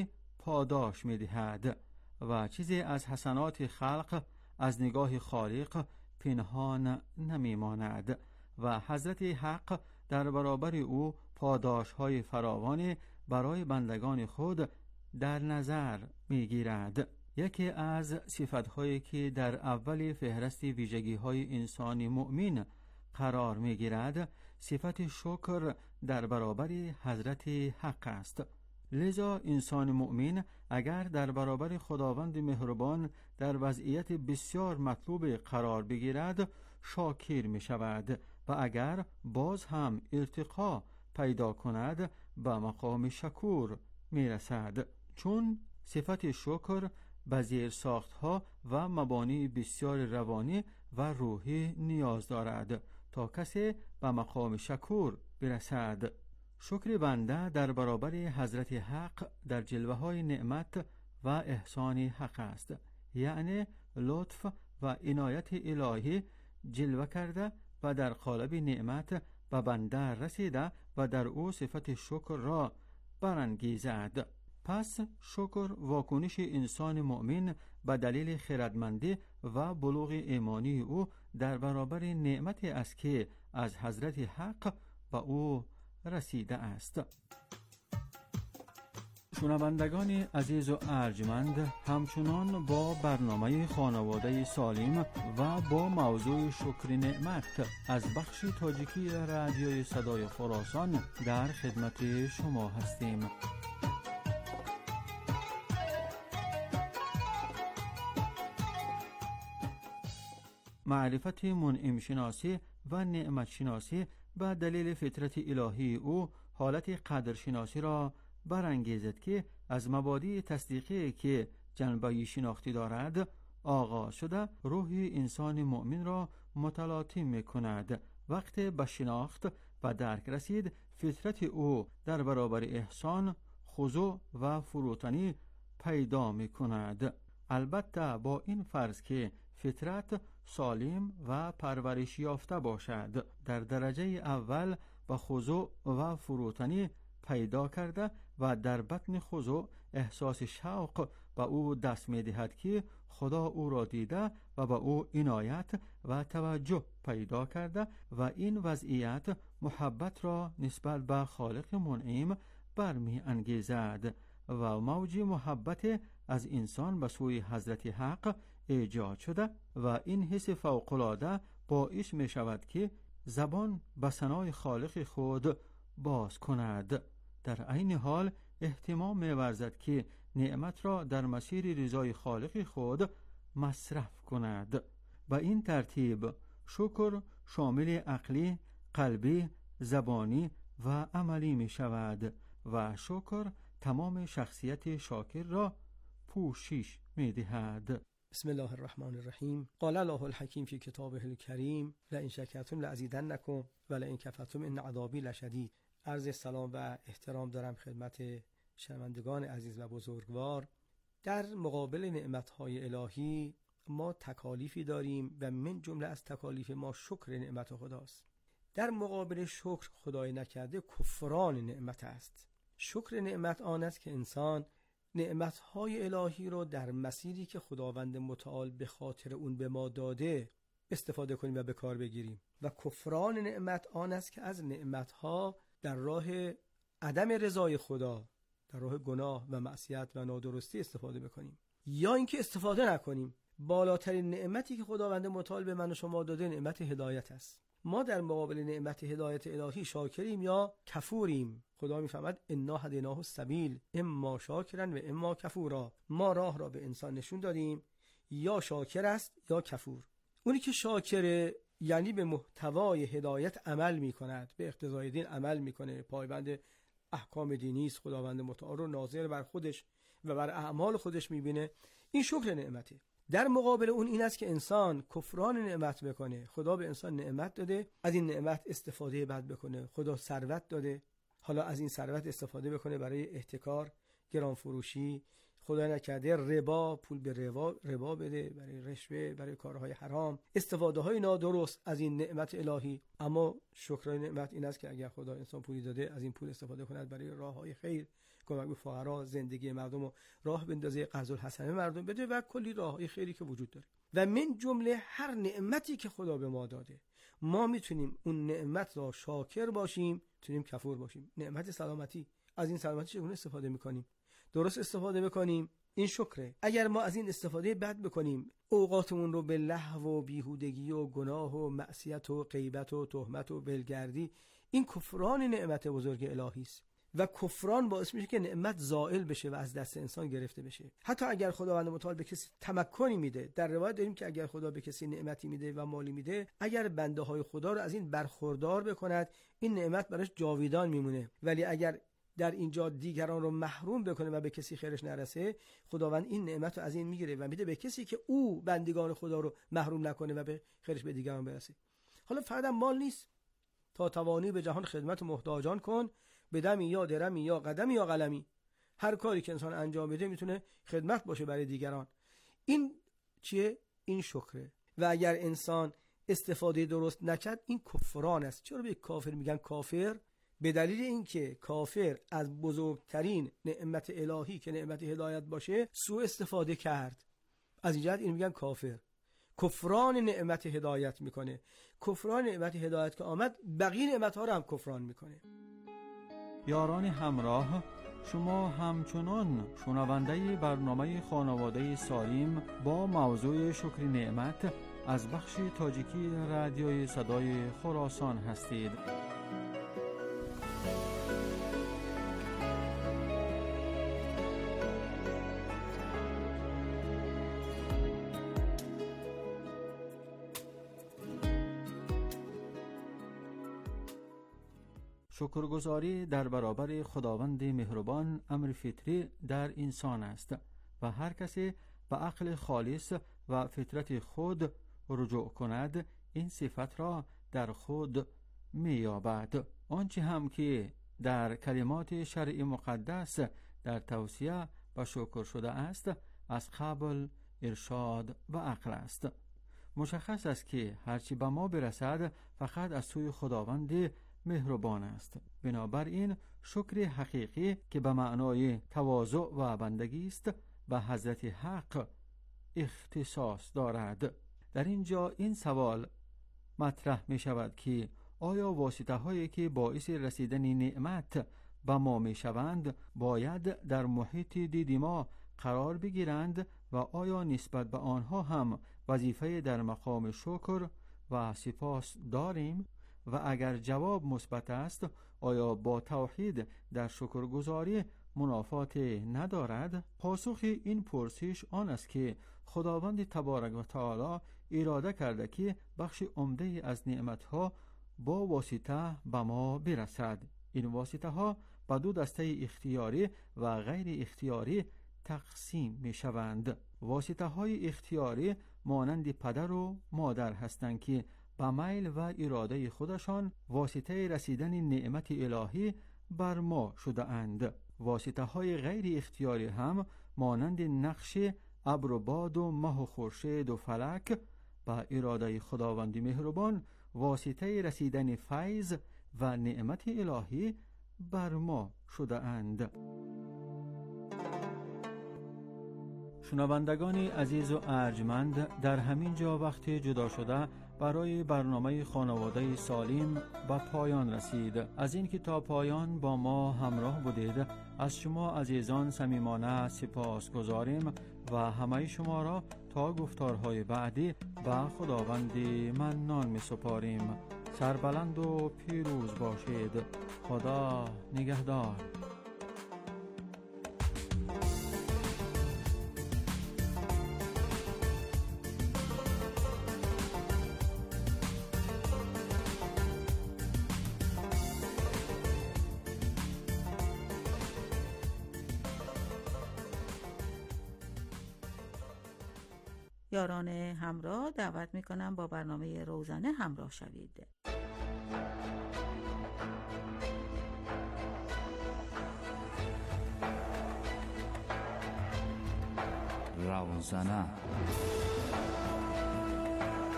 پاداش می‌دهد و چیزی از حسنات خلق از نگاه خالق پنهان نمی‌ماند و حضرت حق در برابر او پاداش‌های فراوان برای بندگان خود در نظر می‌گیرد. یکی از صفت‌هایی که در اول فهرست ویژگی‌های انسان مؤمن قرار می‌گیرد صفت شکر در برابر حضرت حق است. لذا انسان مؤمن اگر در برابر خداوند مهربان در وضعیت بسیار مطلوب قرار بگیرد شاکر می شود و اگر باز هم ارتقا پیدا کند به مقام شکور می رسد، چون صفت شکر به زیرساختها و مبانی بسیار روانی و روحی نیاز دارد تا کسی به مقام شکور برسد. شکر بنده در برابر حضرت حق در جلوه های نعمت و احسان حق است، یعنی لطف و عنایت الهی جلوه کرده و در قالب نعمت به بنده رسیده و در او صفت شکر را برانگیزد. پس شکر واکنش انسان مؤمن به دلیل خردمندی و بلوغ ایمانی او در برابر نعمتی است که از حضرت حق به او رسیده است. شنوندگان عزیز و ارجمند، همچنان با برنامه خانواده سالم و با موضوع شکر نعمت از بخش تاجیکی رادیوی صدای خراسان در خدمت شما هستیم. معرفت منعم شناسی و نعمت شناسی به دلیل فطرت الهی او حالت قدرشناسی را برانگیزد که از مبادی تصدیقی که جنبه شناختی دارد آغاز شده روح انسان مؤمن را متلاطم می کند. وقتی به شناخت و درک رسید فطرت او در برابر احسان خضوع و فروتنی پیدا می کند، البته با این فرض که فطرت سالم و پرورش یافته باشد. در درجه اول به خضوع و فروتنی پیدا کرده و در بطن خضوع احساس شوق به او دست می دهد که خدا او را دیده و به او عنایت و توجه پیدا کرده و این وضعیت محبت را نسبت به خالق منعم برمی انگیزد و موج محبت از انسان به سوی حضرت حق ایجاد شده و این حس فوق‌العاده باعث می شود که زبان به ثنای خالق خود باز کند. در عین حال اهتمام می ورزد که نعمت را در مسیر رضای خالق خود مصرف کند. به این ترتیب شکر شامل عقلی، قلبی، زبانی و عملی می شود و شکر تمام شخصیت شاکر را پوشش می دهد. بسم الله الرحمن الرحیم. قال الله الحکیم فی کتابه الکریم لئن شکرتم لأزیدنکم ولئن کفرتم ان عذابی لشدید. عرض سلام و احترام دارم خدمت شنوندگان عزیز و بزرگوار. در مقابل نعمت‌های الهی ما تکالیفی داریم و من جمله از تکالیف ما شکر نعمت خداست. در مقابل شکر خدای نکرده کفران نعمت است. شکر نعمت آن است که انسان نعمت‌های الهی رو در مسیری که خداوند متعال به خاطر اون به ما داده استفاده کنیم و به کار بگیریم، و کفران نعمت آن است که از نعمت‌ها در راه عدم رضای خدا، در راه گناه و معصیت و نادرستی استفاده بکنیم، یا اینکه استفاده نکنیم. بالاترین نعمتی که خداوند متعال به من و شما داده نعمت هدایت است. ما در مقابل نعمت هدایت الهی شاکریم یا کفوریم. خدا می‌فرماید انا هدیناه السبیل اما شاکرا و اما کفورا. ما راه را به انسان نشون دادیم، یا شاکر است یا کفور. اونی که شاکره یعنی به محتوای هدایت عمل می‌کند، به اقتضای دین عمل می‌کنه، پایبند احکام دینی است، خداوند متعال رو ناظر بر خودش و بر اعمال خودش می‌بینه، این شکر نعمته. در مقابل اون این است که انسان کفران نعمت بکنه. خدا به انسان نعمت داده، از این نعمت استفاده بد بکنه. خدا ثروت داده، حالا از این ثروت استفاده بکنه برای احتکار، گران فروشی، خدا نکرده ربا، پول به ربا بده، برای رشوه، برای کارهای حرام، استفاده های نادرست از این نعمت الهی. اما شکر نعمت این است که اگر خدا انسان پولی داده، از این پول استفاده کند برای راههای خیر، کمک به فقرا، زندگی مردم رو راه بندازه، قرض الحسنه مردم بده و کلی راههای خیری که وجود داره. و من جمله هر نعمتی که خدا به ما داده ما میتونیم اون نعمت را شاکر باشیم، میتونیم کفور باشیم. نعمت سلامتی، از این سلامتی چگونه استفاده میکنیم؟ درست استفاده میکنیم، این شکره. اگر ما از این استفاده بد بکنیم، اوقاتمون رو به لهو و بیهودگی و گناه و معصیت و غیبت و تهمت و ولگردی، این کفران نعمت بزرگ الهی است و کفران باعث میشه که نعمت زائل بشه و از دست انسان گرفته بشه. حتی اگر خداوند متعال به کسی تمکنی میده، در روایت داریم که اگر خدا به کسی نعمتی میده و مالی میده، اگر بنده های خدا رو از این برخوردار بکند، این نعمت براش جاویدان میمونه. ولی اگر در اینجا دیگران رو محروم بکنه و به کسی خیرش نرسه، خداوند این نعمت رو از این میگیره و میده به کسی که او بندگان خدا رو محروم نکنه و به خیرش به دیگران برسه. حالا فقط مال نیست، تا توانی به جهان خدمت محتاجان کن، بدمی یا درمی یا قدمی یا قلمی. هر کاری که انسان انجام بده میتونه خدمت باشه برای دیگران. این چیه؟ این شکره. و اگر انسان استفاده درست نکرد، این کفران است. چرا به کافر میگن کافر؟ به دلیل اینکه کافر از بزرگترین نعمت الهی که نعمت هدایت باشه سوء استفاده کرد. از این جهت این میگن کافر. کفران نعمت هدایت میکنه. کفران نعمت هدایت که آمد، بقیه نعمت ها رو هم کفران میکنه. یاران همراه، شما همچنان شنونده برنامه خانواده سالم با موضوع شکر نعمت از بخش تاجیکی رادیوی صدای خراسان هستید. شکرگزاری در برابر خداوند مهربان امر فطری در انسان است و هر کسی به عقل خالص و فطرت خود رجوع کند، این صفت را در خود می‌یابد. آنچه هم که در کلمات شرع مقدس در توصیه و شکر شده است، از قبل ارشاد و عقل است. مشخص است که هرچی به ما برسد فقط از سوی خداوند مهربان است. بنابراین شکر حقیقی که به معنای تواضع و بندگی است به حضرت حق اختصاص دارد. در اینجا این سوال مطرح می شود که آیا واسطه هایی که باعث رسیدن نعمت به ما می شوند باید در محیط دید ما قرار بگیرند و آیا نسبت به آنها هم وظیفه در مقام شکر و سپاس داریم؟ و اگر جواب مثبت است، آیا با توحید در شکرگزاری منافات ندارد؟ پاسخ این پرسش آن است که خداوند تبارک و تعالی اراده کرده که بخش عمده از نعمتها با واسطه به ما برسد. این واسطه ها به دو دسته اختیاری و غیر اختیاری تقسیم می شوند. واسطه های اختیاری مانند پدر و مادر هستند که به میل و اراده خودشان واسطه رسیدن نعمت الهی بر ما شده اند. واسطه های غیر اختیاری هم مانند نقش ابر و باد و ماه و خورشید و فلک به اراده خداوند مهربان واسطه رسیدن فیض و نعمت الهی بر ما شده اند. شنوندگان عزیز و ارجمند، در همین جا وقت جدا شده برای برنامه خانواده سالم به پایان رسید. از این که تا پایان با ما همراه بودید از شما عزیزان صمیمانه سپاس گذاریم و همه شما را تا گفتارهای بعدی به خداوند منان می سپاریم. سربلند و پیروز باشید. خدا نگهدار. یاران همراه، دعوت میکنم با برنامه روزانه همراه شوید. روزانه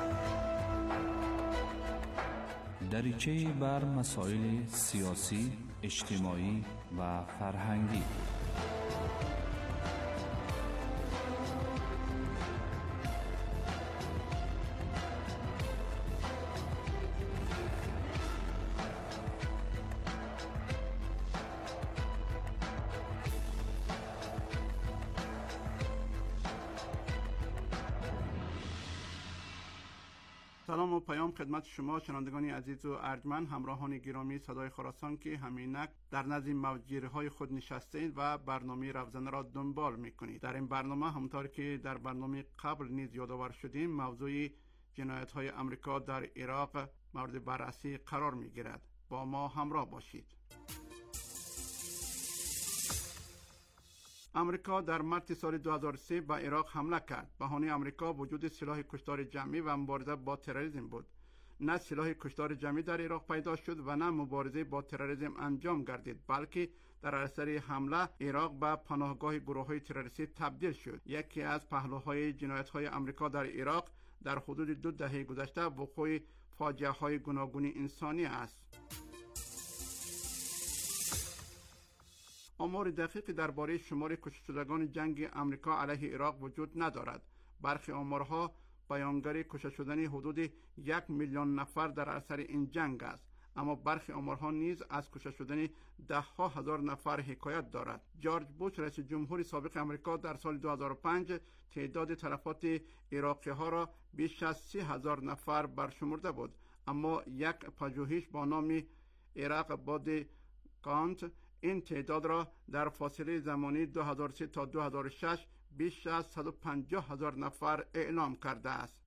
دریچه بر مسائل سیاسی، اجتماعی و فرهنگی. سلام و پیام خدمت شما شنوندگان عزیز و ارجمند، همراهان گرامی صدای خراسان که همینک در نزد موج‌گیری‌های خود نشسته اید و برنامه روزانه را دنبال می‌کنید. در این برنامه همونطور که در برنامه قبل نیز یادآور شدیم، موضوع جنایت‌های آمریکا در عراق مورد بررسی قرار می‌گیرد. با ما همراه باشید. امریکا در مارس سال 2003 به عراق حمله کرد. بهانه امریکا وجود سلاح کشتار جمعی و مبارزه با تروریسم بود. نه سلاح کشتار جمعی در عراق پیدا شد و نه مبارزه با تروریسم انجام گردید، بلکه در اثر حمله عراق به پناهگاه گروه‌های تروریستی تبدیل شد. یکی از پهلوهای جنایت‌های امریکا در عراق در حدود 2 دهه گذشته وقوع فاجعه‌های گوناگون انسانی است. آمار دقیقی درباره شمار کشته شدگان جنگ امریکا علیه عراق وجود ندارد. برخی آمارها بیانگر کشته شدن حدود 1 میلیون نفر در اثر این جنگ است، اما برخی آمارها نیز از کشته شدن ده‌ها هزار نفر حکایت دارد. جورج بوش رئیس جمهور سابق امریکا در سال 2005 تعداد تلفات عراقی‌ها را بیش از 30,000 نفر برشمرده بود، اما یک پژوهش با نام عراق بادی کانت این تعداد را در فاصله زمانی 2003 تا 2006 بیش از 150,000 نفر اعلام کرده است.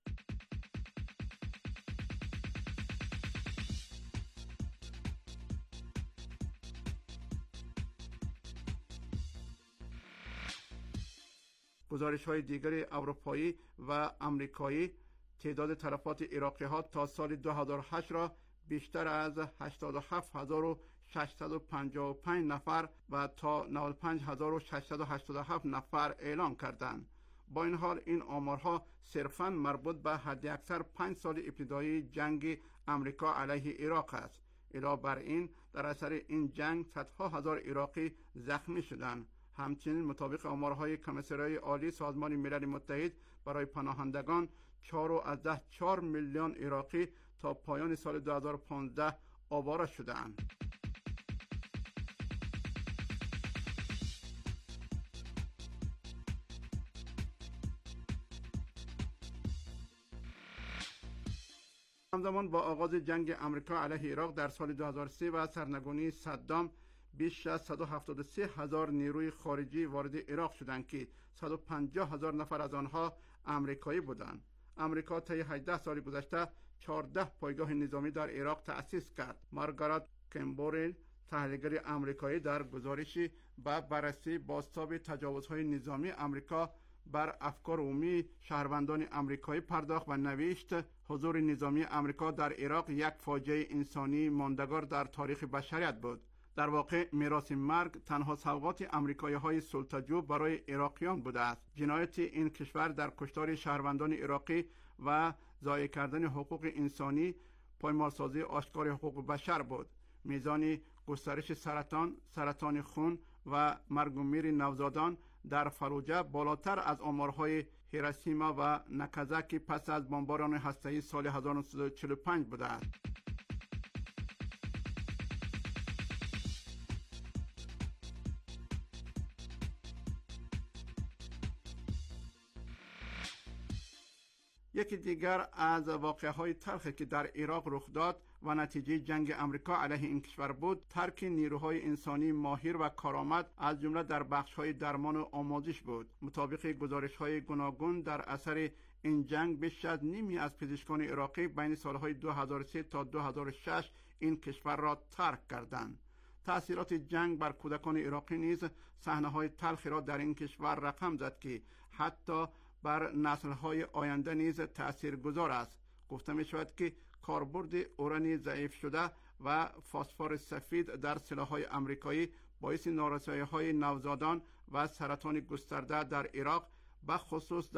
گزارش‌های دیگر اروپایی و آمریکایی تعداد تلفات عراقی‌ها تا سال 2008 را بیشتر از 87,655 نفر و تا 95,687 نفر اعلام کردند. با این حال این آمارها صرفاً مربوط به حداکثر 5 سال ابتدایی جنگ امریکا علیه عراق است. علاوه بر این در اثر این جنگ صدها هزار عراقی زخمی شدند. همچنین مطابق آمارهای کمیسریای عالی سازمان ملل متحد برای پناهندگان 4.4 میلیون عراقی تا پایان سال 2015 آواره شدند. همزمان با آغاز جنگ امریکا علیه عراق در سال 2003 و سرنگونی صدام، بیش از 173,000 نیروی خارجی وارد عراق شدند که 150,000 نفر از آنها آمریکایی بودند. امریکا طی 18 سال گذشته 14 پایگاه نظامی در عراق تأسیس کرد. مارگارت کمبورل، تحلیلگر آمریکایی، در گزارشی به بررسی بازتاب تجاوزهای نظامی آمریکا بر افکار عمومی شهروندان آمریکایی پرداخت و نوشت حضور نظامی آمریکا در عراق یک فاجعه انسانی ماندگار در تاریخ بشریت بود. در واقع میراث مرگ تنها سوغات آمریکایی‌های سلطه‌جو برای عراقیان بوده است. جنایت این کشور در کشتار شهروندان عراقی و ضایع کردن حقوق انسانی پایمالسازی آشکار حقوق بشر بود. میزان گسترش سرطان خون و مرگ و میر نوزادان در فلوجه بالاتر از آمارهای هیروشیما و ناکازاکی پس از بمباران هسته‌ای سال 1945 بوده است. یکی دیگر از واقعه‌های تلخی که در عراق رخ داد و نتیجه جنگ امریکا علیه این کشور بود، ترک نیروهای انسانی ماهر و کارآمد از جمله در بخش‌های درمان و آموزش بود. مطابق گزارش‌های گوناگون در اثر این جنگ بیش از نیمی از پزشکان عراقی بین سالهای 2003 تا 2006 این کشور را ترک کردند. تأثیرات جنگ بر کودکان عراقی نیز صحنه‌های تلخی را در این کشور رقم زد که حتی بر نسل‌های آینده نیز تأثیرگذار است. گفته می شود که کاربرد اورانی ضعیف شده و فسفر سفید در سلاح‌های آمریکایی باعث نارسایی‌های نوزادان و سرطان گسترده در عراق، به خصوص